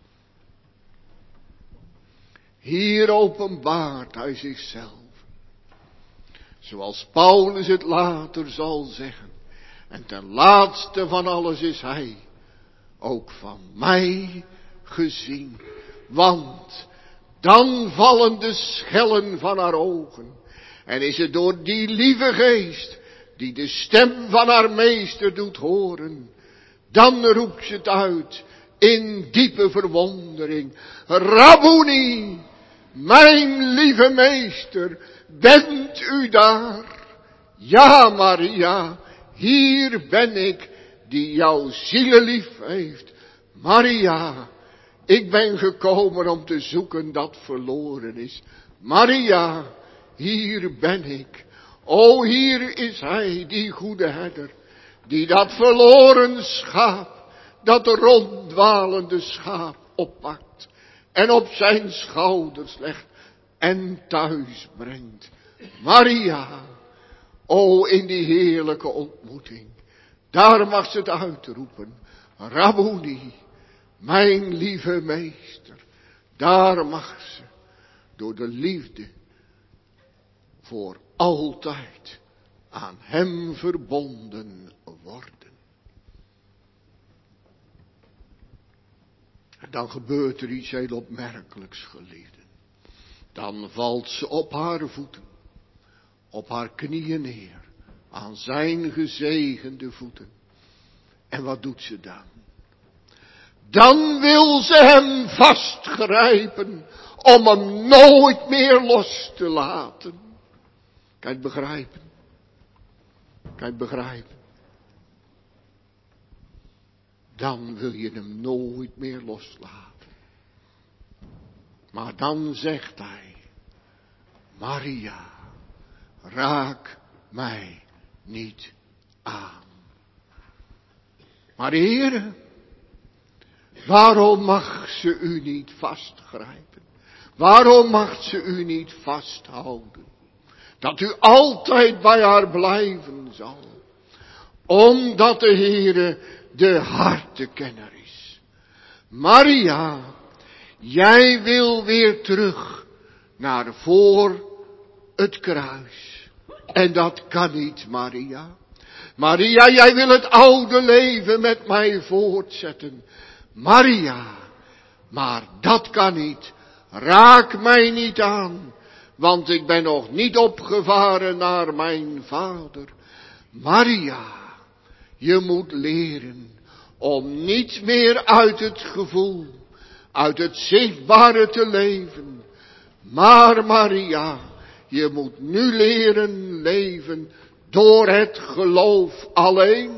Hier openbaart hij zichzelf. Zoals Paulus het later zal zeggen. En ten laatste van alles is hij ook van mij gezien. Want dan vallen de schellen van haar ogen. En is het door die lieve geest die de stem van haar meester doet horen. Dan roept ze het uit in diepe verwondering. Rabboni, mijn lieve meester, bent u daar? Ja, Maria, hier ben ik die jouw ziel lief heeft. Maria, ik ben gekomen om te zoeken dat verloren is. Maria, hier ben ik. O, hier is hij, die goede herder, die dat verloren schaap, dat ronddwalende schaap oppakt en op zijn schouders legt en thuis brengt. Maria, o, in die heerlijke ontmoeting, daar mag ze het uitroepen. Rabboni, mijn lieve meester, daar mag ze door de liefde voor altijd aan hem verbonden worden. En dan gebeurt er iets heel opmerkelijks, geliefden. Dan valt ze op haar voeten, op haar knieën neer, aan zijn gezegende voeten. En wat doet ze dan? Dan wil ze hem vastgrijpen om hem nooit meer los te laten. Kan je het begrijpen? Kan je het begrijpen? Dan wil je hem nooit meer loslaten. Maar dan zegt hij, Maria, raak mij niet aan. Maar Heere, waarom mag ze u niet vastgrijpen? Waarom mag ze u niet vasthouden? Dat u altijd bij haar blijven zal. Omdat de Heere de hartenkenner is. Maria, jij wil weer terug naar voor het kruis. En dat kan niet, Maria. Maria, jij wil het oude leven met mij voortzetten. Maria, maar dat kan niet. Raak mij niet aan, want ik ben nog niet opgevaren naar mijn vader. Maria, je moet leren om niet meer uit het gevoel, uit het zichtbare te leven. Maar Maria, je moet nu leren leven door het geloof alleen.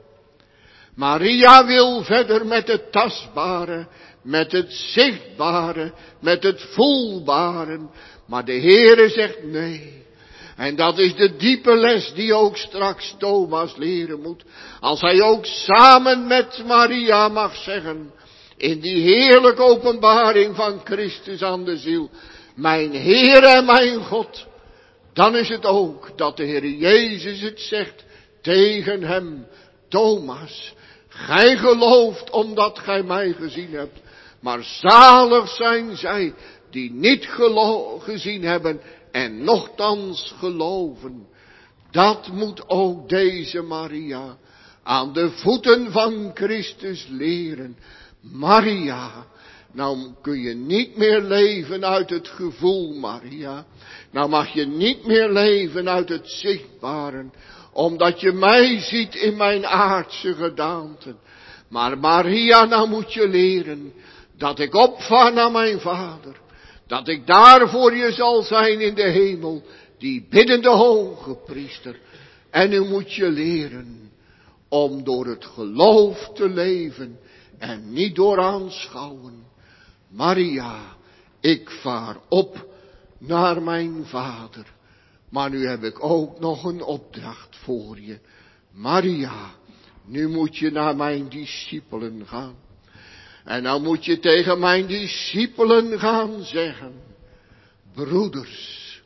Maria wil verder met het tastbare, met het zichtbare, met het voelbare. Maar de Heere zegt nee. En dat is de diepe les die ook straks Thomas leren moet. Als hij ook samen met Maria mag zeggen, in die heerlijke openbaring van Christus aan de ziel, mijn Heer en mijn God. Dan is het ook dat de Heer Jezus het zegt tegen hem, Thomas, gij gelooft omdat gij mij gezien hebt. Maar zalig zijn zij die niet gezien hebben en nochtans geloven. Dat moet ook deze Maria aan de voeten van Christus leren. Maria, nou kun je niet meer leven uit het gevoel, Maria. Nou mag je niet meer leven uit het zichtbare, omdat je mij ziet in mijn aardse gedaante. Maar Maria, nou moet je leren dat ik opvaar naar mijn vader. Dat ik daar voor je zal zijn in de hemel, die biddende hoge priester. En nu moet je leren om door het geloof te leven en niet door aanschouwen. Maria, Ik vaar op naar mijn Vader. Maar nu heb ik ook nog een opdracht voor je. Maria, nu moet je naar mijn discipelen gaan. En dan moet je tegen mijn discipelen gaan zeggen. Broeders,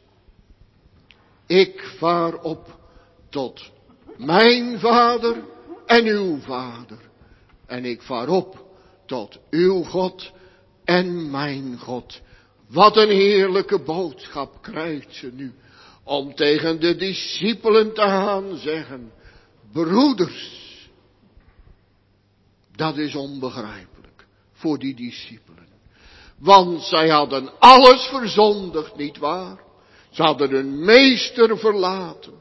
ik vaar op tot mijn Vader en uw Vader. En ik vaar op tot uw God en mijn God. Wat een heerlijke boodschap krijgt ze nu. Om tegen de discipelen te gaan zeggen. Broeders. Dat is onbegrijpelijk voor die discipelen. Want zij hadden alles verzondigd, nietwaar? Ze hadden hun meester verlaten.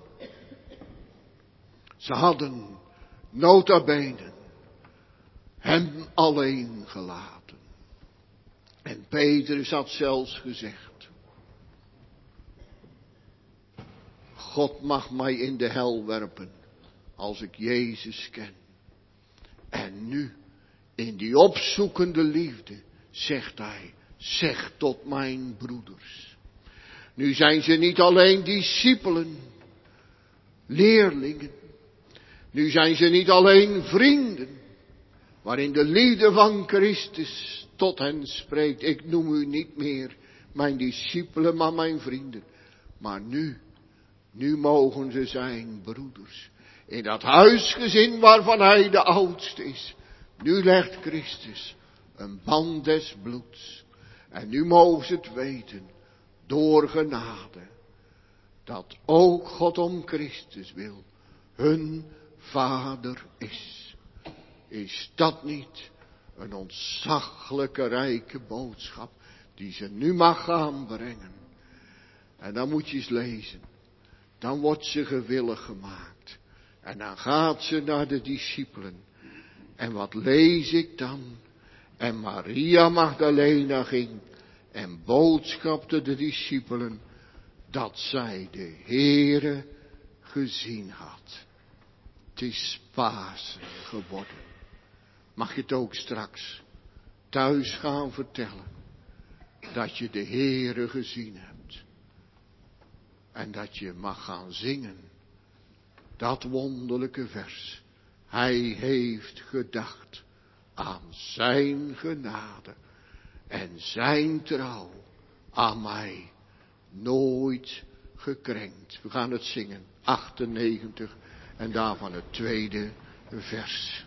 Ze hadden nota bene hem alleen gelaten. En Petrus had zelfs gezegd. God mag mij in de hel werpen als ik Jezus ken. En nu, in die opzoekende liefde, zegt hij, zeg tot mijn broeders. Nu zijn ze niet alleen discipelen, leerlingen. Nu zijn ze niet alleen vrienden, waarin de liefde van Christus tot hen spreekt. Ik noem u niet meer mijn discipelen, maar mijn vrienden. Maar nu mogen ze zijn broeders. In dat huisgezin waarvan hij de oudste is. Nu legt Christus een band des bloeds. En nu mogen ze het weten, door genade, dat ook God om Christus wil hun Vader is. Is dat niet een ontzaglijke rijke boodschap die ze nu mag gaan brengen? En dan moet je eens lezen. Dan wordt ze gewillig gemaakt. En dan gaat ze naar de discipelen. En wat lees ik dan? En Maria Magdalena ging en boodschapte de discipelen dat zij de Heere gezien had. Het is Pasen geworden. Mag je het ook straks thuis gaan vertellen dat je de Heere gezien hebt. En dat je mag gaan zingen dat wonderlijke vers. Hij heeft gedacht aan zijn genade en zijn trouw aan mij nooit gekrenkt. We gaan het zingen, 98 en daarvan het tweede vers.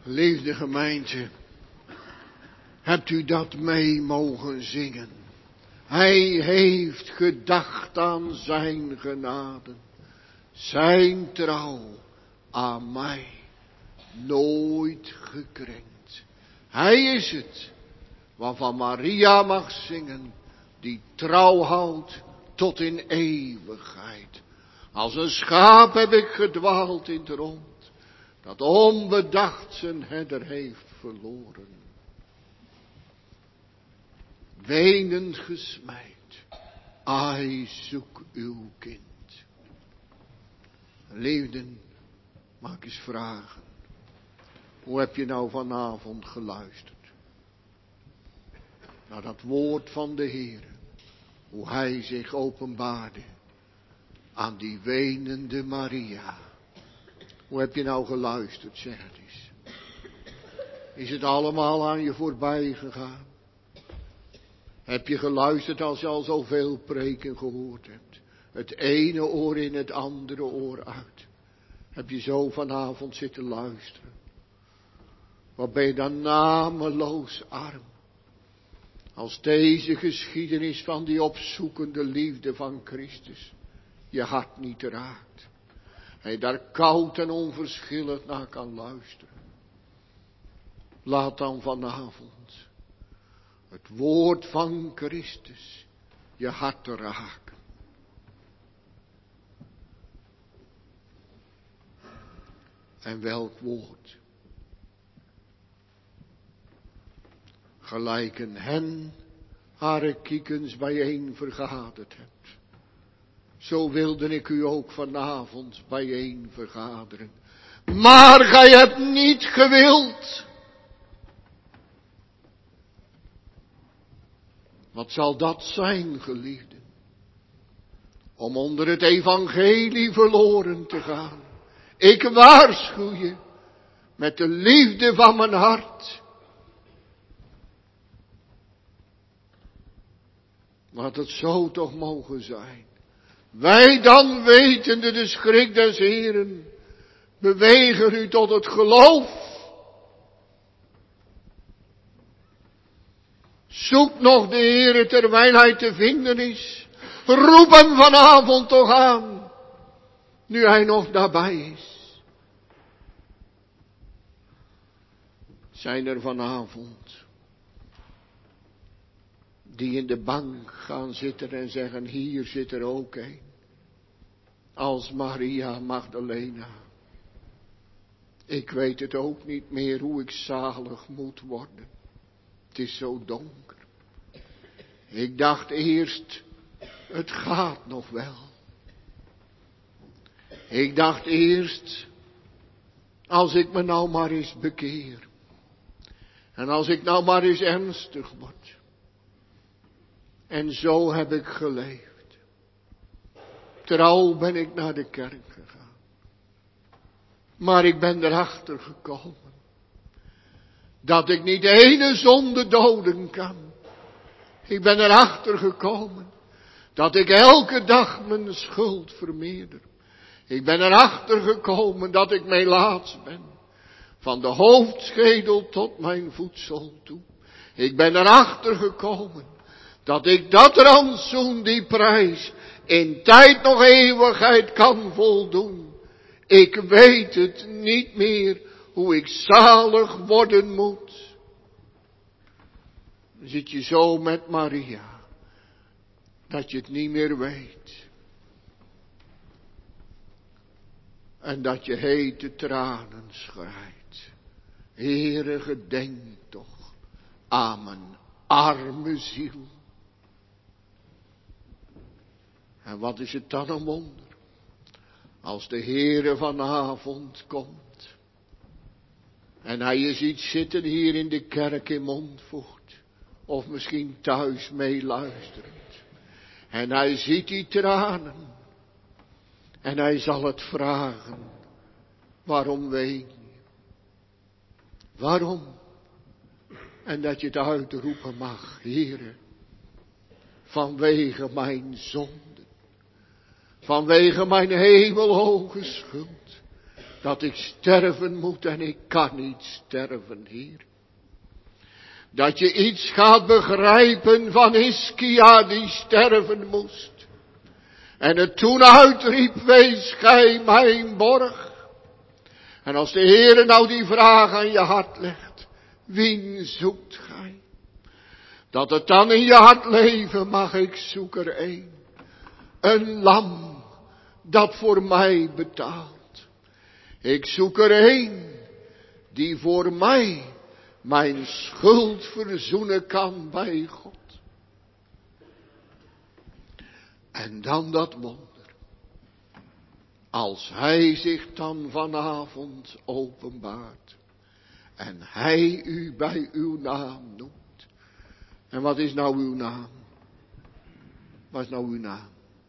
Geliefde gemeente, hebt u dat mee mogen zingen? Hij heeft gedacht aan zijn genade, zijn trouw aan mij nooit gekrenkt. Hij is het waarvan Maria mag zingen, die trouw houdt tot in eeuwigheid. Als een schaap heb ik gedwaald in het rond, dat onbedacht zijn herder heeft verloren. Wenend gesmeid, ai, zoek uw kind. Liefden, mag ik eens vragen, hoe heb je nou vanavond geluisterd? Naar dat woord van de Heer, hoe hij zich openbaarde aan die wenende Maria. Hoe heb je nou geluisterd, zeg het eens. Is het allemaal aan je voorbij gegaan? Heb je geluisterd als je al zoveel preken gehoord hebt? Het ene oor in het andere oor uit. Heb je zo vanavond zitten luisteren? Wat ben je dan nameloos arm. Als deze geschiedenis van die opzoekende liefde van Christus je hart niet raakt. En je daar koud en onverschillig naar kan luisteren. Laat dan vanavond het woord van Christus je hart raken. En welk woord? Gelijken hen haar kiekens bijeen vergaderd hebt. Zo wilde ik u ook vanavond bijeen vergaderen. Maar gij hebt niet gewild. Wat zal dat zijn, geliefden? Om onder het evangelie verloren te gaan. Ik waarschuw je met de liefde van mijn hart. Laat het zo toch mogen zijn. Wij dan wetende de schrik des Heeren, bewegen u tot het geloof. Zoek nog de Heere terwijl hij te vinden is. Roep hem vanavond toch aan, nu hij nog nabij is. Zijn er vanavond die in de bank gaan zitten en zeggen, hier zit er ook een. Als Maria Magdalena. Ik weet het ook niet meer hoe ik zalig moet worden. Het is zo donker. Ik dacht eerst, het gaat nog wel. Ik dacht eerst, als ik me nou maar eens bekeer. En als ik nou maar eens ernstig word. En zo heb ik geleefd. Trouw ben ik naar de kerk gegaan. Maar ik ben erachter gekomen. Dat ik niet de ene zonde doden kan. Ik ben erachter gekomen. Dat ik elke dag mijn schuld vermeerder. Ik ben erachter gekomen dat ik melaats ben. Van de hoofdschedel tot mijn voedsel toe. Ik ben erachter gekomen. Dat ik dat rantsoen, die prijs, in tijd nog eeuwigheid kan voldoen. Ik weet het niet meer hoe ik zalig worden moet. Dan zit je zo met Maria, dat je het niet meer weet. En dat je hete tranen schrijt. Heere, gedenk toch aan mijn arme ziel. En wat is het dan een wonder, als de Heere vanavond komt. En hij je ziet zitten hier in de kerk in Montvoort. Of misschien thuis meeluisterend. En hij ziet die tranen. En hij zal het vragen. Waarom ween je? Waarom? En dat je het uitroepen mag. Heere, vanwege mijn zonde. Vanwege mijn hemelhoge schuld. dat ik sterven moet en ik kan niet sterven, Heer. Dat je iets gaat begrijpen van Hiskia die sterven moest. En het toen uitriep, wees gij mijn borg. En als de Heere nou die vraag aan je hart legt, wien zoekt gij? Dat het dan in je hart leven mag, ik zoek er één. Een lam dat voor mij betaalt. Ik zoek er één die voor mij mijn schuld verzoenen kan bij God. En dan dat wonder. Als hij zich dan vanavond openbaart. En hij u bij uw naam noemt. En wat is nou uw naam? Wat is nou uw naam?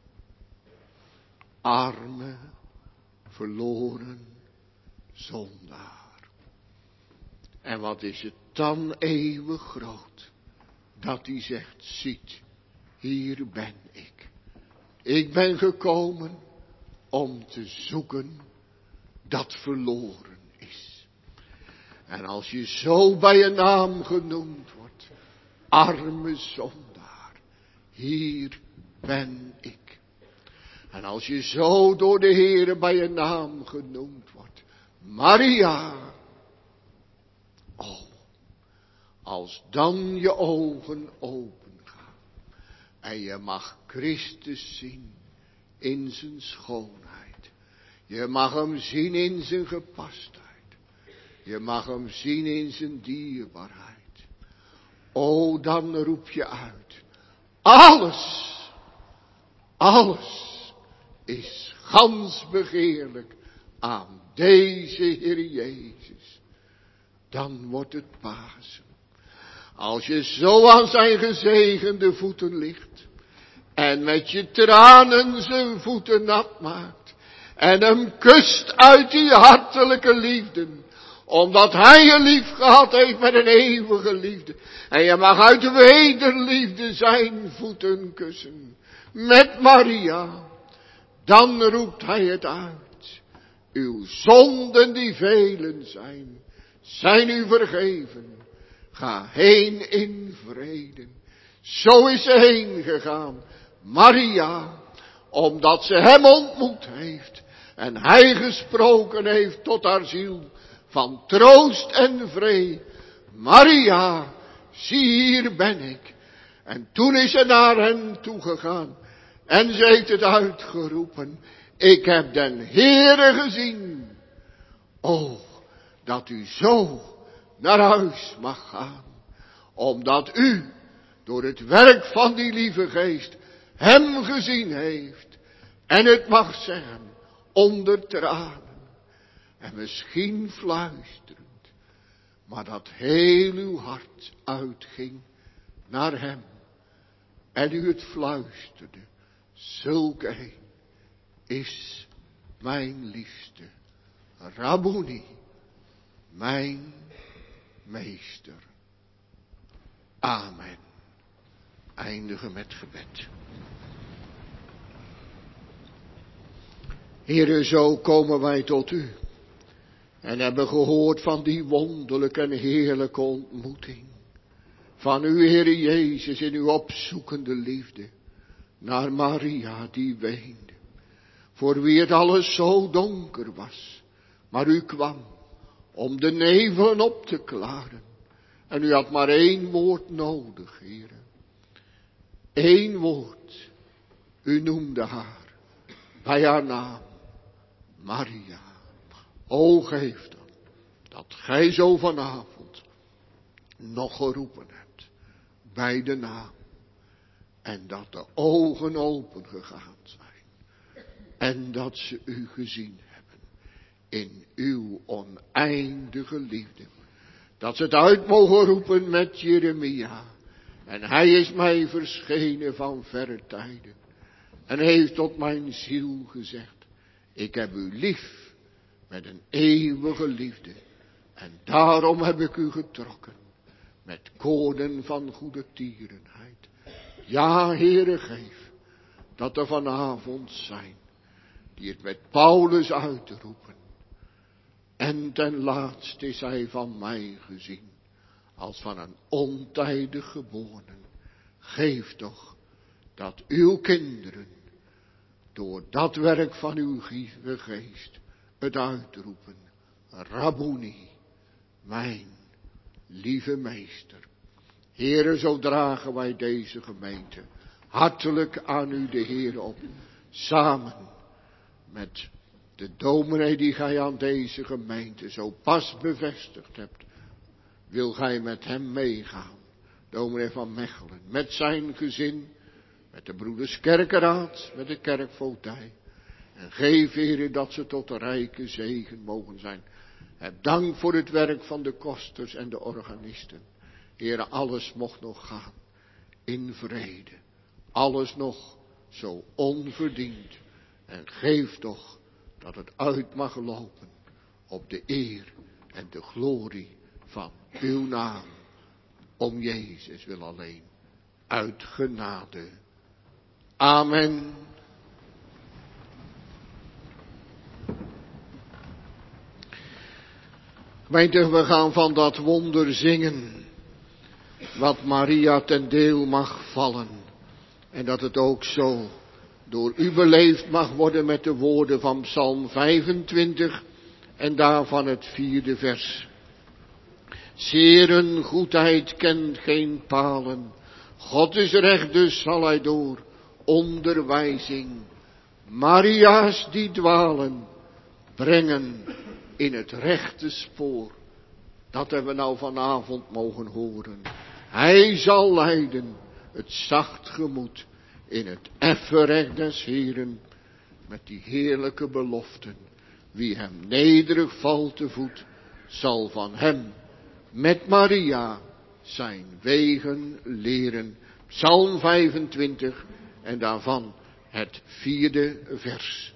Arme, verloren zondaar. En wat is het dan eeuwig groot. Dat hij zegt, ziet, hier ben ik. Ik ben gekomen om te zoeken dat verloren is. En als je zo bij je naam genoemd wordt, arme zondaar, hier ben ik. En als je zo door de Heere bij je naam genoemd wordt, Maria. Oh, als dan je ogen open gaan en je mag Christus zien in zijn schoonheid. Je mag hem zien in zijn gepastheid. Je mag hem zien in zijn dierbaarheid. O, dan roep je uit. Alles is gans begeerlijk aan deze Heer Jezus. Dan wordt het Pasen. Als je zo aan zijn gezegende voeten ligt. En met je tranen zijn voeten nat maakt. En hem kust uit die hartelijke liefde. Omdat hij je lief gehad heeft met een eeuwige liefde. En je mag uit wederliefde zijn voeten kussen. Met Maria. Dan roept hij het uit. Uw zonden die velen zijn u vergeven. Ga heen in vrede. Zo is ze heen gegaan. Maria, omdat ze hem ontmoet heeft. En hij gesproken heeft tot haar ziel. Van troost en vrede. Maria, zie hier ben ik. En toen is ze naar hen toegegaan. En ze heeft het uitgeroepen. Ik heb den Heere gezien. O, dat u zo naar huis mag gaan. Omdat u door het werk van die lieve geest hem gezien heeft. En het mag zeggen onder tranen. En misschien fluisterend. Maar dat heel uw hart uitging naar hem. En u het fluisterde. Zulk een is mijn liefste. Rabboni. Mijn meester. Amen. Eindigen met gebed. Heere, zo komen wij tot u. En hebben gehoord van die wonderlijke en heerlijke ontmoeting. Van uw Heere Jezus in uw opzoekende liefde. Naar Maria die weende. Voor wie het alles zo donker was. Maar u kwam om de nevelen op te klaren. En u had maar één woord nodig, Heere. Eén woord. U noemde haar bij haar naam. Maria. O, geef dan dat gij zo vanavond nog geroepen hebt bij de naam. En dat de ogen open gegaan zijn. En dat ze u gezien hebben in uw oneindige liefde. Dat ze het uit mogen roepen met Jeremia. En hij is mij verschenen van verre tijden. En heeft tot mijn ziel gezegd. Ik heb u lief met een eeuwige liefde. En daarom heb ik u getrokken. Met koorden van goede tierenheid. Ja, Heere, geef dat er vanavond zijn. Die het met Paulus uitroepen. En ten laatste is hij van mij gezien, als van een ontijdig geboren. Geef toch dat uw kinderen, door dat werk van uw geest, het uitroepen, Rabboni, mijn lieve meester. Heere, zo dragen wij deze gemeente hartelijk aan u, de Heer, op. Samen met de dominee die gij aan deze gemeente zo pas bevestigd hebt, wil gij met hem meegaan. Dominee van Mechelen, met zijn gezin, met de broeders kerkenraad, met de kerkvoogdij. En geef, Heere, dat ze tot de rijke zegen mogen zijn. Heb dank voor het werk van de kosters en de organisten. Heere, alles mocht nog gaan in vrede. Alles nog zo onverdiend. En geef toch dat het uit mag lopen op de eer en de glorie van uw naam. Om Jezus wil alleen. Uit genade. Amen. Gemeente, we gaan van dat wonder zingen, wat Maria ten deel mag vallen. En dat het ook zo door u beleefd mag worden met de woorden van Psalm 25 en daarvan het 4e vers. Zeren goedheid kent geen palen, God is recht, dus zal hij door onderwijzing Maria's die dwalen brengen in het rechte spoor. Dat hebben we nou vanavond mogen horen. Hij zal leiden het zacht gemoed in het effen recht des Heeren, met die heerlijke beloften. Wie hem nederig valt te voet, zal van hem met Maria zijn wegen leren. Psalm 25 en daarvan het 4e vers.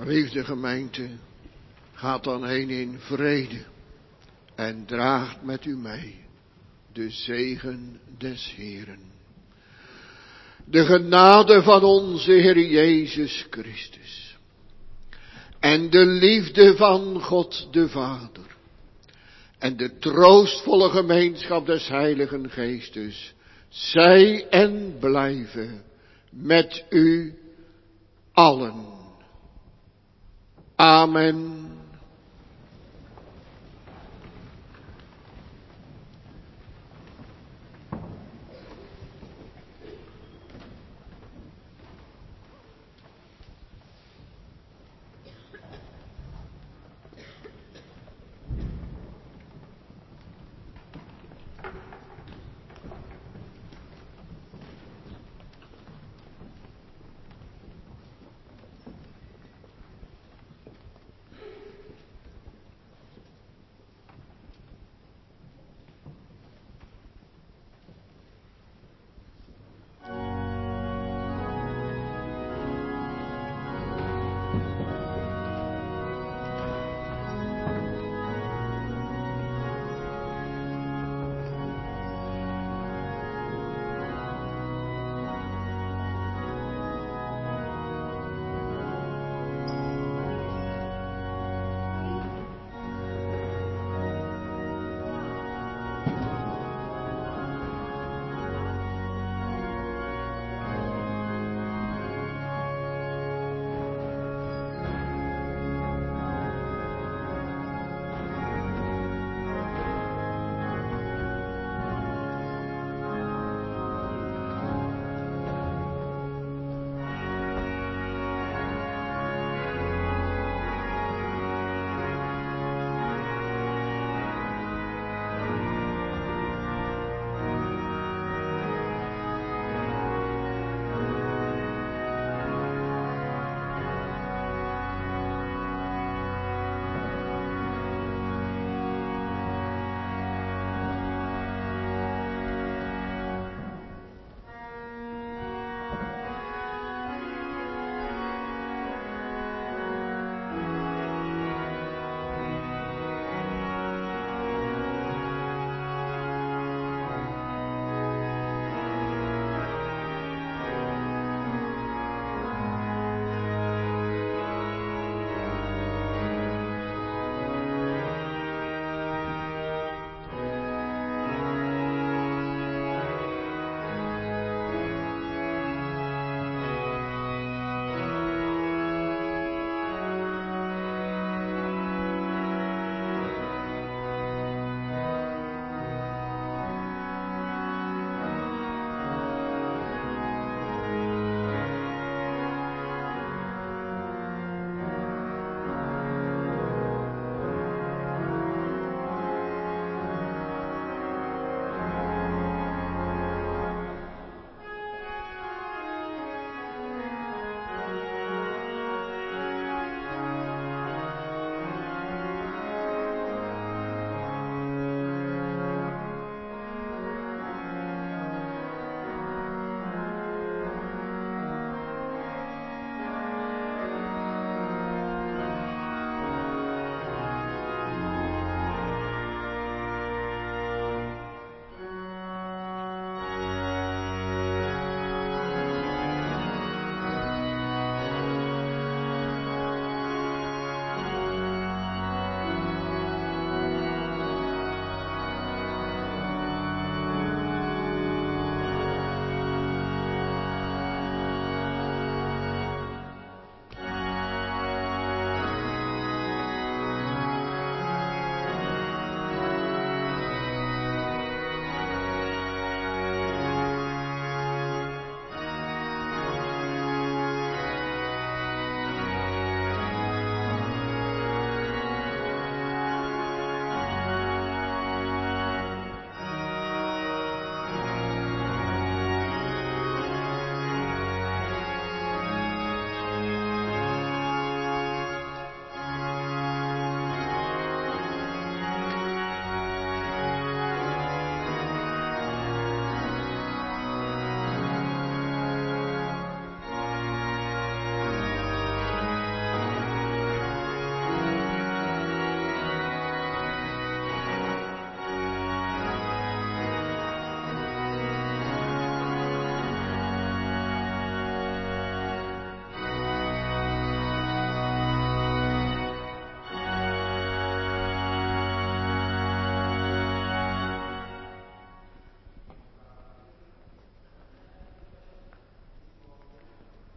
Geliefde gemeente, gaat dan heen in vrede en draagt met u mee de zegen des Heeren. De genade van onze Heer Jezus Christus en de liefde van God de Vader en de troostvolle gemeenschap des Heiligen Geestes, zij en blijven met u allen. Amen.